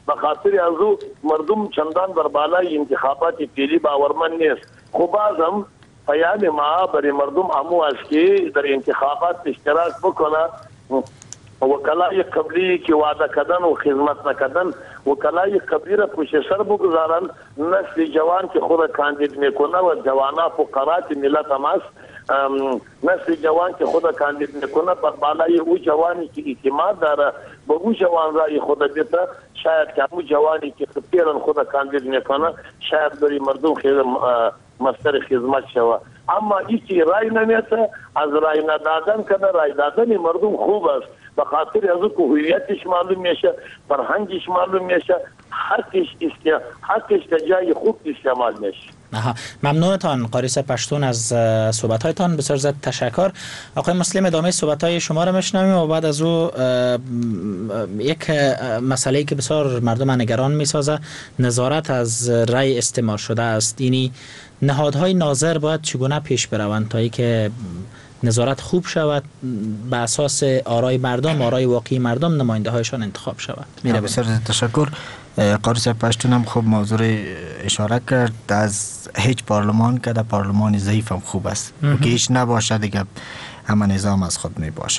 به خاطر از او مردم چندان بر بالای انتخابات فعلی باورمند نیست. خب بازم پیام ما برای مردم همو است که در انتخابات اشتراک بکنه. وکلای قبلی که وعده کردن و خدمت نکردن، وکلای قبلی را پشت سر بگذارن. نسل جوان که خود کاندید میکنه و جوانا فقرات ملت هم است، نسل جوان که خود کاندید میکنه بر بالای او جوانی که اعتماد داره به او جوان رای خود بیته، شاید که او جوانی که پیرن خود کاندید میکنه شاید بری مردم خیلی مستر خدمت شوه. اما ای که رای نمیته از رای ندادن کنه، رای دادن مردم خوب است به خاطر از او که هویتش معلوم میشه، فرهنگش معلوم میشه، حقش است، حقش جای خوب استعمال میشه. آها، ممنونتان قاری صاحب پشتون از صحبت‌هایتان، بسیار زیاد تشکر. آقای مسلم ادامه صحبت‌های شما را میشنویم و بعد از او یک مسئله‌ای که بسیار مردم نگران میسازه نظارت از رای استعمال شده است. یعنی نهادهای ناظر باید چگونه پیش بروند تا اینکه نظارت خوب شود، به اساس آرای مردم، آرای واقعی مردم نماینده هایشان انتخاب شود. میره. بسیار تشکر. قاری صاحب پشتون هم خوب موضوع اشاره کرد. از هیچ پارلمان که در پارلمان ضعیف هم خوب است که هیچ نباشه دیگه همه نظام از خود می باشه.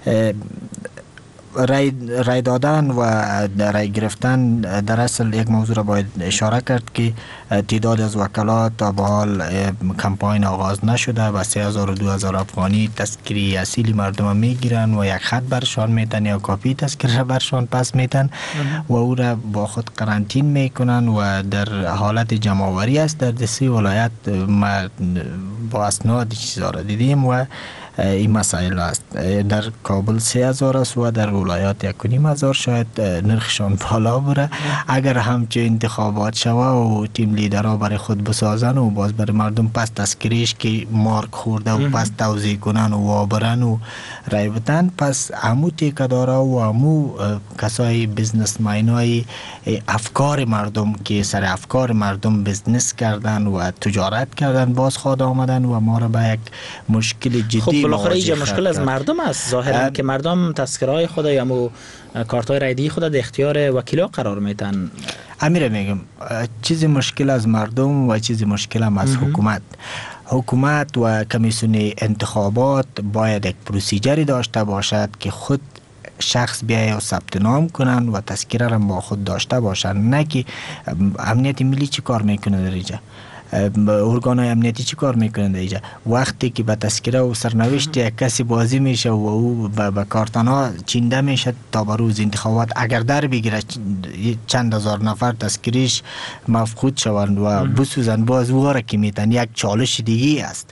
رای, رای دادن و رای گرفتن در اصل یک موضوع را باید اشاره کرد که تعداد از وکلات تا به حال کمپاین آغاز نشده و سه هزار و دو هزار افغانی تذکره اصیلی مردم میگیرن و یک خط برشان میتن یا کاپی تذکره برشان پس میتن و او را با خود قرنطین میکنن و در حالت جمع‌آوری است. در دسته ولایت ما با اسناد چیزا را دیدیم و این مسائل است. در کابل سه هزار است و در ولایات یک و نیم هزار شاید نرخشان بالا بره. اگر همچه انتخابات شوه و تیم لیدرها برای خود بسازن و باز برای مردم پس تذکریش که مارک خورده و پس توضیح کنن و وابرن و رای بدن، پس همو تیکدارا و همو کسای بیزنس ماینای افکار مردم که سر افکار مردم بیزنس کردن و تجارت کردن باز خواد آمدن و ما را به یک مشکل جدی خب بالاخره اینجا مشکل از مردم است ظاهرا که مردم تذکرهای خود یا مو کارتای رایدی خود در اختیار وکیلا قرار میتن. امیر میگم چیزی مشکل از مردم و چیزی مشکل هم از حکومت. حکومت و کمیسیون انتخابات باید یک پروسیجری داشته باشد که خود شخص بیای و ثبت نام کنن و تذکره را با خود داشته باشن، نه که امنیت ملی چی کار میکنه در اینجا، ارگان‌های امنیتی چی کار میکنند اینجا. وقتی که به تذکره و سرنوشت یک کسی بازی میشه و او به کارتنا چینده میشه تا به روز انتخابات اگر در بگیره چند هزار نفر تذکریش مفقود شوند و بسوزن، باز واره که میتن یک چالش دیگه است.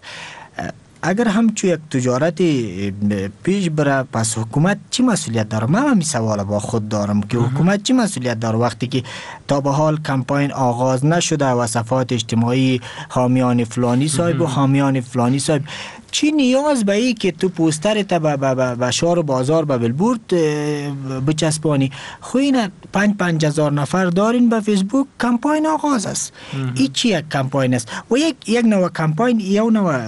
اگر همچون یک تجارت پیش بره پس حکومت چی مسئولیت داره؟ من همین سوال با خود دارم که حکومت چی مسئولیت داره وقتی که تا به حال کمپاین آغاز نشده و صفحات اجتماعی حامیان فلانی صاحب و حامیان فلانی صاحب، چی نیاز به ای که تو پوستر تا به شهر و بازار به بلبورد بچسبانی؟ خو این پنج پنج هزار نفر دارین به فیسبوک، کمپاین آغاز است. این چی یک کمپاین است؟ و یک یک نوع کمپاین یا نوع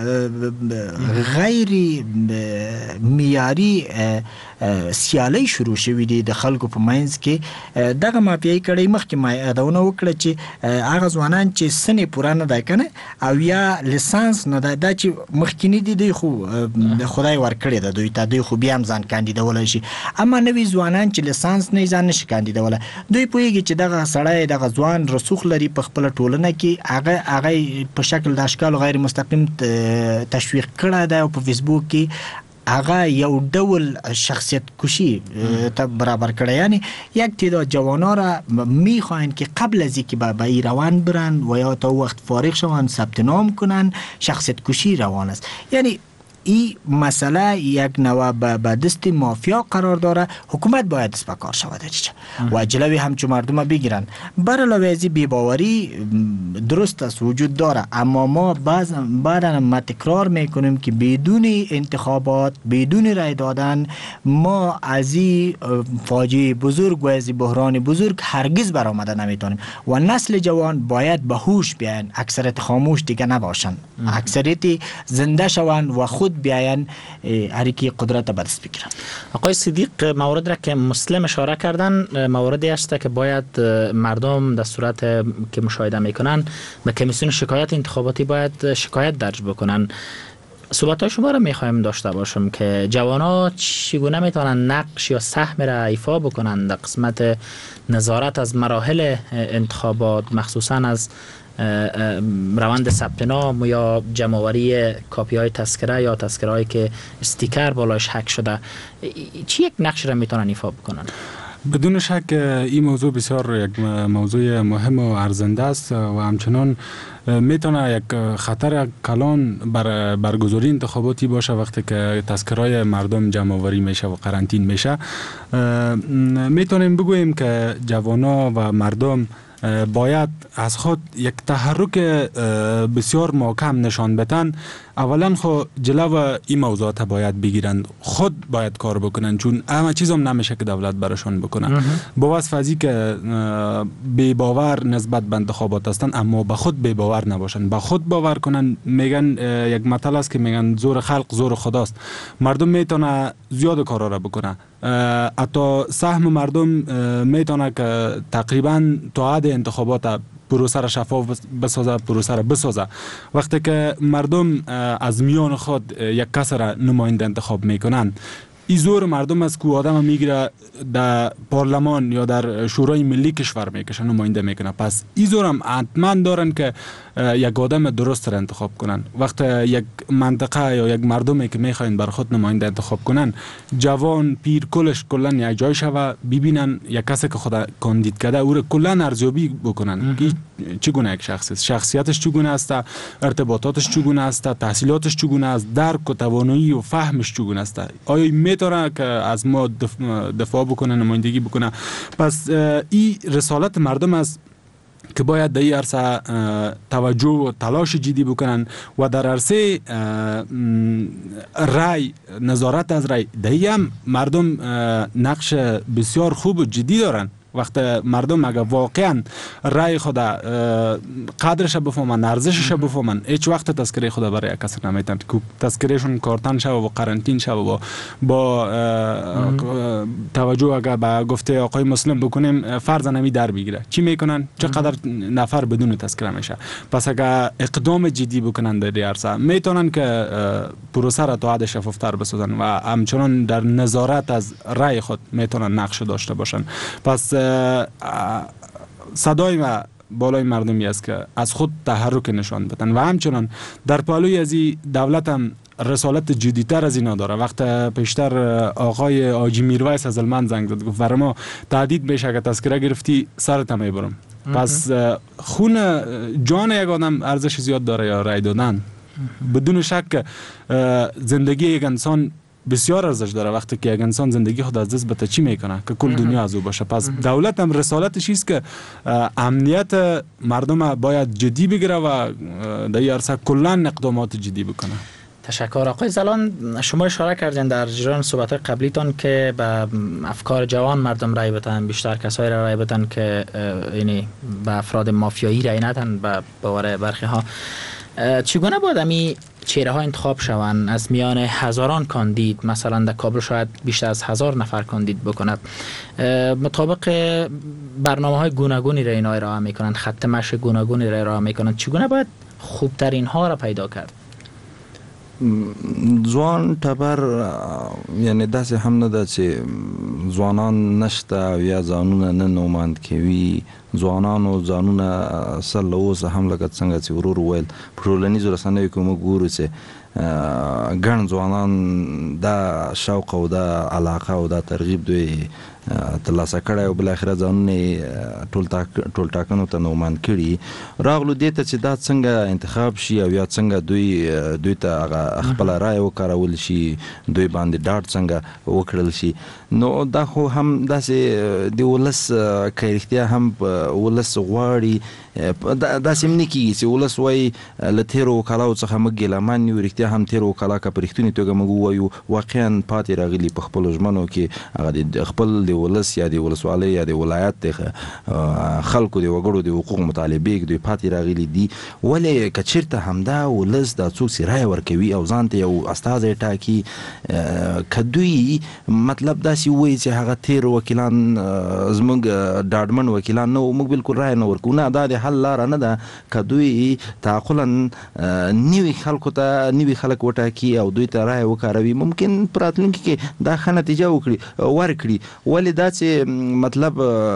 غیر معیاری سیالی شروع شوی دی د خلکو په منځ کې. دغه مافیایي کړۍ مخکې ما یادونه وکړه چې هغه ځوانان چې سنې پوره نه دی کنه او یا لیسانس نه دی، دا چې مخکینی دي دوی خو خدای ورکړی ده دوی ته، دوی خو بیا هم ځان کاندیدولی شي. اما نوي ځوانان چې لیسانس نه ځان نشي کاندیدولی، دوی پوهېږي چې دغه سړی دغه ځوان رسوخ لري په خپله ټولنه کې، هغه هغه په شکل د اشکالو غیر مستقیم تشویق کړی دی او په فیسبوک کې هغه یو ډول شخصیت کشی ته برابر کړه. یعنی یک تعداد جوانا را میخواین که قبل از اینکه به ای روان برن و یا تا وقت فارغ شون ثبت نام کنن شخصیت کشی روان است. یعنی این مسئله یک نوع به دست مافیا قرار داره. حکومت باید دست به کار شود و جلوی همچون مردم بگیرن. بر علاوه از این بی‌باوری درست است وجود داره، اما ما بعض بعدا ما تکرار میکنیم که بدون انتخابات، بدون رای دادن ما از این فاجعه بزرگ و از بحران بزرگ هرگز برآمده نمیتونیم و نسل جوان باید به هوش بیاین، اکثریت خاموش دیگه نباشن، اکثریت زنده شوند و خود زود بیاین حرکت قدرت به دست بگیرن. آقای صدیق، مورد را که مسلم اشاره کردن موردی است که باید مردم در صورت که مشاهده میکنن به کمیسیون شکایت انتخاباتی باید شکایت درج بکنن. صحبت های شما را میخوایم داشته باشم که جوانا چگونه میتونن نقش یا سهم را ایفا بکنن در قسمت نظارت از مراحل انتخابات، مخصوصا از روند ثبت نام یا جمع‌آوری کاپی های تذکره یا تذکره هایی که استیکر بالایش هک شده. چی یک نقش را میتونن ایفا بکنن؟ بدون شک این موضوع بسیار یک موضوع مهم و ارزنده است و همچنان میتونه یک خطر کلان بر برگزاری انتخاباتی باشه وقتی که تذکرهای مردم جمع آوری میشه و قرنطین میشه. میتونیم بگوییم که جوانا و مردم باید از خود یک تحرک بسیار محکم نشان بدن. اولا خو جلو این موضوعات باید بگیرن، خود باید کار بکنن، چون همه چیز هم نمیشه که دولت براشون بکنه. با وصف ازی که بی باور نسبت به انتخابات هستن اما به خود بی باور نباشن، به خود باور کنن. میگن یک مطلب است که میگن زور خلق زور خداست. مردم میتونه زیاد کارا را بکنه، حتی سهم مردم میتونه که تقریبا تا حد انتخابات پروسه را شفاف بسازه، پروسه را بسازه. وقتی که مردم از میان خود یک کس را نماینده انتخاب میکنن، این زور مردم از که آدم میگیره در پارلمان یا در شورای ملی کشور میکشه نماینده میکنه. پس این زور هم حتما دارن که یک آدم درست را انتخاب کنن. وقتی یک منطقه یا یک مردمی که میخواین بر خود نماینده انتخاب کنن، جوان پیر کلش کلن یک جای شوه، ببینن یک کسی که خدا کاندید کرده او را کلن ارزیابی بکنن که چگونه یک شخص است، شخصیتش چگونه است، ارتباطاتش چگونه است، تحصیلاتش چگونه است، درک و توانایی و فهمش چگونه است، آیا میتونه که از ما دفاع بکنه، نمایندگی بکنه. پس این رسالت مردم است که باید در این عرصه توجه و تلاش جدی بکنن و در عرصه رای، نظارت از رای، در این هم مردم نقش بسیار خوب و جدی دارن. وقتی مردم اگر واقعا رای خود قدرش بفهمن، ارزشش بفهمن، هیچ وقت تذکره خود برای کسی نمیتن که تذکرهشون کارتن شوه و قرنطین شوه و با توجه اگر به گفته آقای مسلم بکنیم فرض نمی در بگیره، چی میکنن؟ چقدر نفر بدون تذکره میشه. پس اگر اقدام جدی بکنن در عرصه میتونن که پروسه را تا حد شفافتر بسازن و همچنان در نظارت از رای خود میتونن نقش داشته باشن. پس صدای ما بالای مردمی است که از خود تحرک نشان بدن و همچنان در پهلوی از این دولت هم رسالت جدیتر از اینا داره. وقت پیشتر آقای آجی میرویس از من زنگ زد، گفت برای ما تهدید میشه که تذکره گرفتی سرت میبرم. پس خون جان یک آدم ارزش زیاد داره یا رای دادن. بدون شک زندگی یک انسان بسیار ارزش داره. وقتی که یک انسان زندگی خود از دست بده چی میکنه که کل دنیا از او باشه. پس دولت هم رسالتش است که امنیت مردم باید جدی بگیره و در این عرصه کلا اقدامات جدی بکنه. تشکر. آقای زلان، شما اشاره کردین در جریان صحبت قبلیتان که به افکار جوان مردم رای بدن، بیشتر کسایی را رای بدن که یعنی به افراد مافیایی رای ندن به باور برخی ها. چگونه باید امی چهره ها انتخاب شوند از میان هزاران کاندید؟ مثلا در کابل شاید بیشتر از هزار نفر کاندید بکند، مطابق برنامه های گوناگونی را اینا ارائه میکنند، خط مشی گوناگونی را ارائه میکنند. چگونه باید خوبترین ها را پیدا کرد؟ ځوان ټبر یعنی داسې هم نه ده چې ځوانان نشته یا ځانونه نه نوماند کوي. ځوانانو ځانونه سر له اوسه هم لکه څنګه چې ورور وویل په ټولنیزو رسنیو کې موږ ګورو چې ګڼ ځوانان دا شوق او دا علاقه او دا ترغیب دوی ترلاسه کړی او بالاخره ځانونه ټول ټاکنو ته نوماند کړي. راغلو دې ته چې دا څنګه انتخاب شي او یا څنګه دوی دوی ته هغه خپله رایه وکارول شي، دوی باندې ډاډ څنګه وکړل شي. نو دا خو هم داسې د ولس که رښتیا هم ولس غواړي داسې هم نه کېږي چې ولس وایي له تېرو کلاو څخه موږ ګیلهمن یو، رښتیا بیا هم تیر وکاله که پرښتونی توګه موږ وایو واقعا پاتې راغلي په خپل ژمنو کې هغه د خپل د ولس یا د ولسوالۍ یا د ولایت د خلکو د وګړو د حقوق مطالبه کې دوی پاتې راغلي دي. ولې که چېرته همدا ولس دا څوک چې رایه ورکوي او ځان ته یو استازی ټاکي که دوی مطلب داسې وایي چې هغه تیر وکیلان زموږ ډاډمن وکیلان نه موږ بالکل رایه نه ورکوو، نه دا د حل لاره نه ده. که دوی تعقلا نوي خلکو ته نوي خلک وټاکي او دوی ته رایه وکاروي ممکن په راتلونکي کې دا ښه نتیجه وکړي ورکړي. ولې دا چې مطلب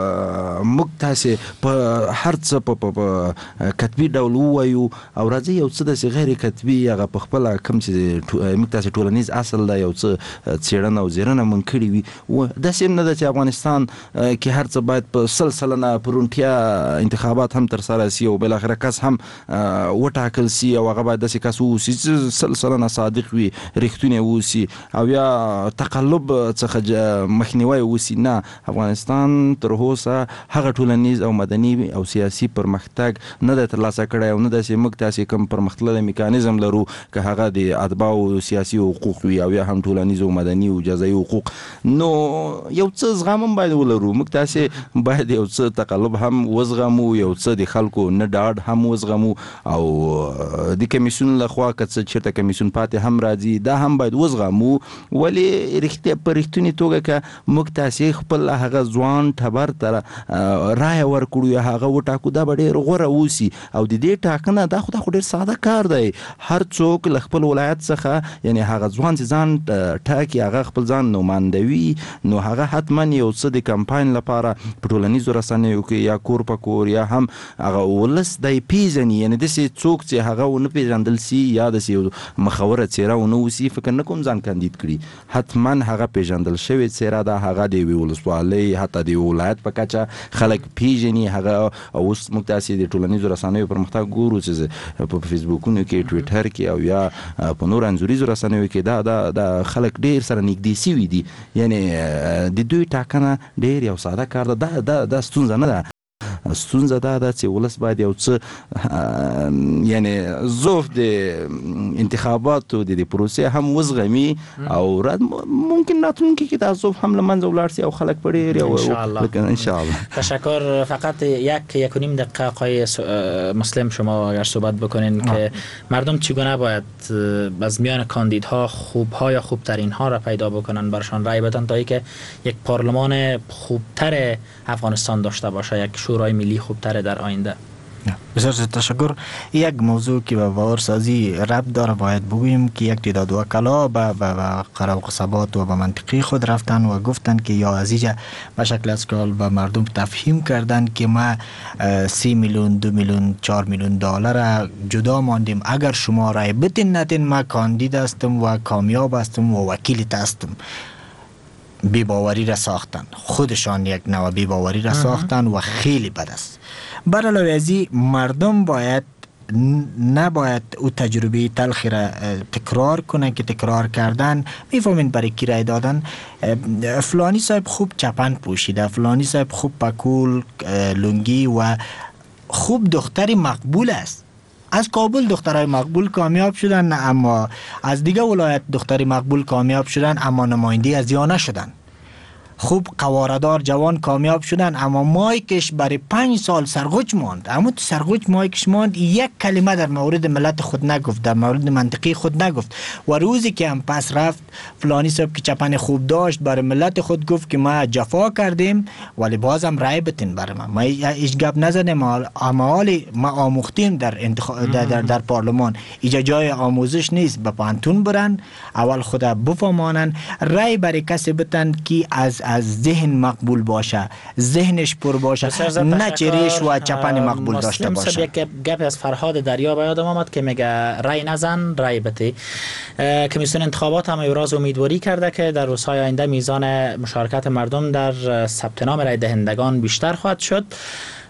موږ تاسې په هر څه په کتبي ډول ووایو او راځي یو څه داسې غیر کتبي هغه په خپله کوم چې موږ تاسې ټولنیز اصل ده یو څه څېړنه او زیرنه موږ کړي وي. داسې هم نه ده چې افغانستان کې هر څه باید په سل سلنه په روڼتیا انتخابات هم ترسره سي او بالاخره کس هم وټاکل سي او هغه باید داسې کس واوسي چې سل سلنه صادق وي، رښتونی واوسي او یا تقلب څخه مخنیوی وسي. نه، افغانستان تر اوسه هغه ټولنیز او مدني او سیاسي پرمختګ نه دی ترلاسه کړی او نه داسې موږ تاسې کوم پرمختللی میکانیزم لرو که هغه د اتباعو سیاسي حقوق وي او یا هم ټولنیز او مدني او جزایي حقوق. نو یو څه زغم هم باید ولرو، موږ تاسې باید یو څه تقلب هم وزغمو، یو څه د خلکو نه ډاډ هم وزغمو او د کمیسیون لخوا که څه چېرته کمیسیون پاتې هم راځي دا هم باید وزغمو. ولې رښتیا په رښتونې توګه که موږ تاسې خپل هغه ځوان ټبر ته رایه ورکړو یا هغه وټاکو دا به ډېر غوره اوسي. او د دې ټاکنه دا خو دا خو ډېر ساده کار دی. هر څوک له خپل ولایت څخه یعنی هغه ځوان چې ځان ټاکي هغه خپل ځان نمایندوي، نو هغه حتما یو څه د کمپاین لپاره په ټولنیزو رسنیو کې یا کور په کور یا هم هغه ولس دی پیژني. یعنی داسې څوک چې هغه ونه پیژندل سي یا داسې یو مخوره څېره ونه اوسي فکر نه کوم ځان کاندید کړي، حتما هغه پیژندل شوې څېره ده، هغه د یوې ولسوالۍ حتی د یو ولایت په کچه خلک پیژني. هغه اوس موږ تاسې د ټولنیزو رسنیو پرمختګ ګورو چې په فیسبوکونو کې ټویټر کې او یا په نور انځوریزو رسنیو کې دا دا د خلک ډېر سره نږدې سوي دي. یعنی د دوی ټاکنه ډېر یو ساده کار ده. دا دا ستونزه نه ده، ستونزه دا ده چې ولس باید یو څه یعنی ضعف د انتخاباتو د پروسې هم وزغمي او ممکن راتلونکي کې دا ضعف هم له منځه ولاړ سي او خلک په ډېر یو ان شاء الله. تشکر. فقط یک یک و نیم دقیقه آقای مسلم شما اگر صحبت بکنین که مردم چگونه باید از میان کاندیدها خوبها یا خوبترین ها را پیدا بکنن برشان رای بدن تا اینکه یک پارلمان خوبتر افغانستان داشته باشه، یک شورای ملی خوبتر در آینده. بسیار تشکر. یک موضوع که به باورسازی ربط داره باید بگوییم که یک تعداد وکلا به قرار و قصبات و به منطقی خود رفتن و گفتن که یا عزیزه به شکل اسکال به مردم تفهیم کردن که ما سی میلیون دو میلیون چهار میلیون دلار جدا ماندیم، اگر شما رای بتین نتین ما کاندید هستم و کامیاب هستم و وکیلت هستم. بی‌باوری را ساختن، خودشان یک نوع بی‌باوری را ساختن و خیلی بد است. بر علاوه از این مردم باید نباید او تجربه تلخی را تکرار کنن که تکرار کردن میفهمین برای کی رای دادن. فلانی صاحب خوب چپن پوشیده، فلانی صاحب خوب پکول لنگی و خوب دختری مقبول است. از کابل دخترای مقبول کامیاب شدن، اما از دیگه ولایت دختری مقبول کامیاب شدن اما نماینده از یا نشدن. خوب قواردار جوان کامیاب شدن اما مایکش برای پنج سال سرغوچ ماند. اما تو سرغوچ مایکش ماند، یک کلمه در مورد ملت خود نگفت، در مورد منطقی خود نگفت. و روزی که هم پس رفت فلانی صاحب که چپن خوب داشت برای ملت خود گفت که ما جفا کردیم ولی بازم رای بتین برای ما، ما هیچ گپ نزدیم، اما حالی ما آموختیم در, انتخ... در, در, در پارلمان اینجا جای آموزش نیست، به پانتون برن اول خود بفهمانن، رای برای کسی بتن که از از ذهن مقبول باشه، ذهنش پر باشه، نه چریش و چپن مقبول داشته باشه. یک گپ از فرهاد دریا به یادم آمد که میگه رای نزن رای بده. کمیسیون انتخابات هم ابراز امیدواری کرده که در روزهای آینده میزان مشارکت مردم در ثبت نام رای دهندگان بیشتر خواهد شد.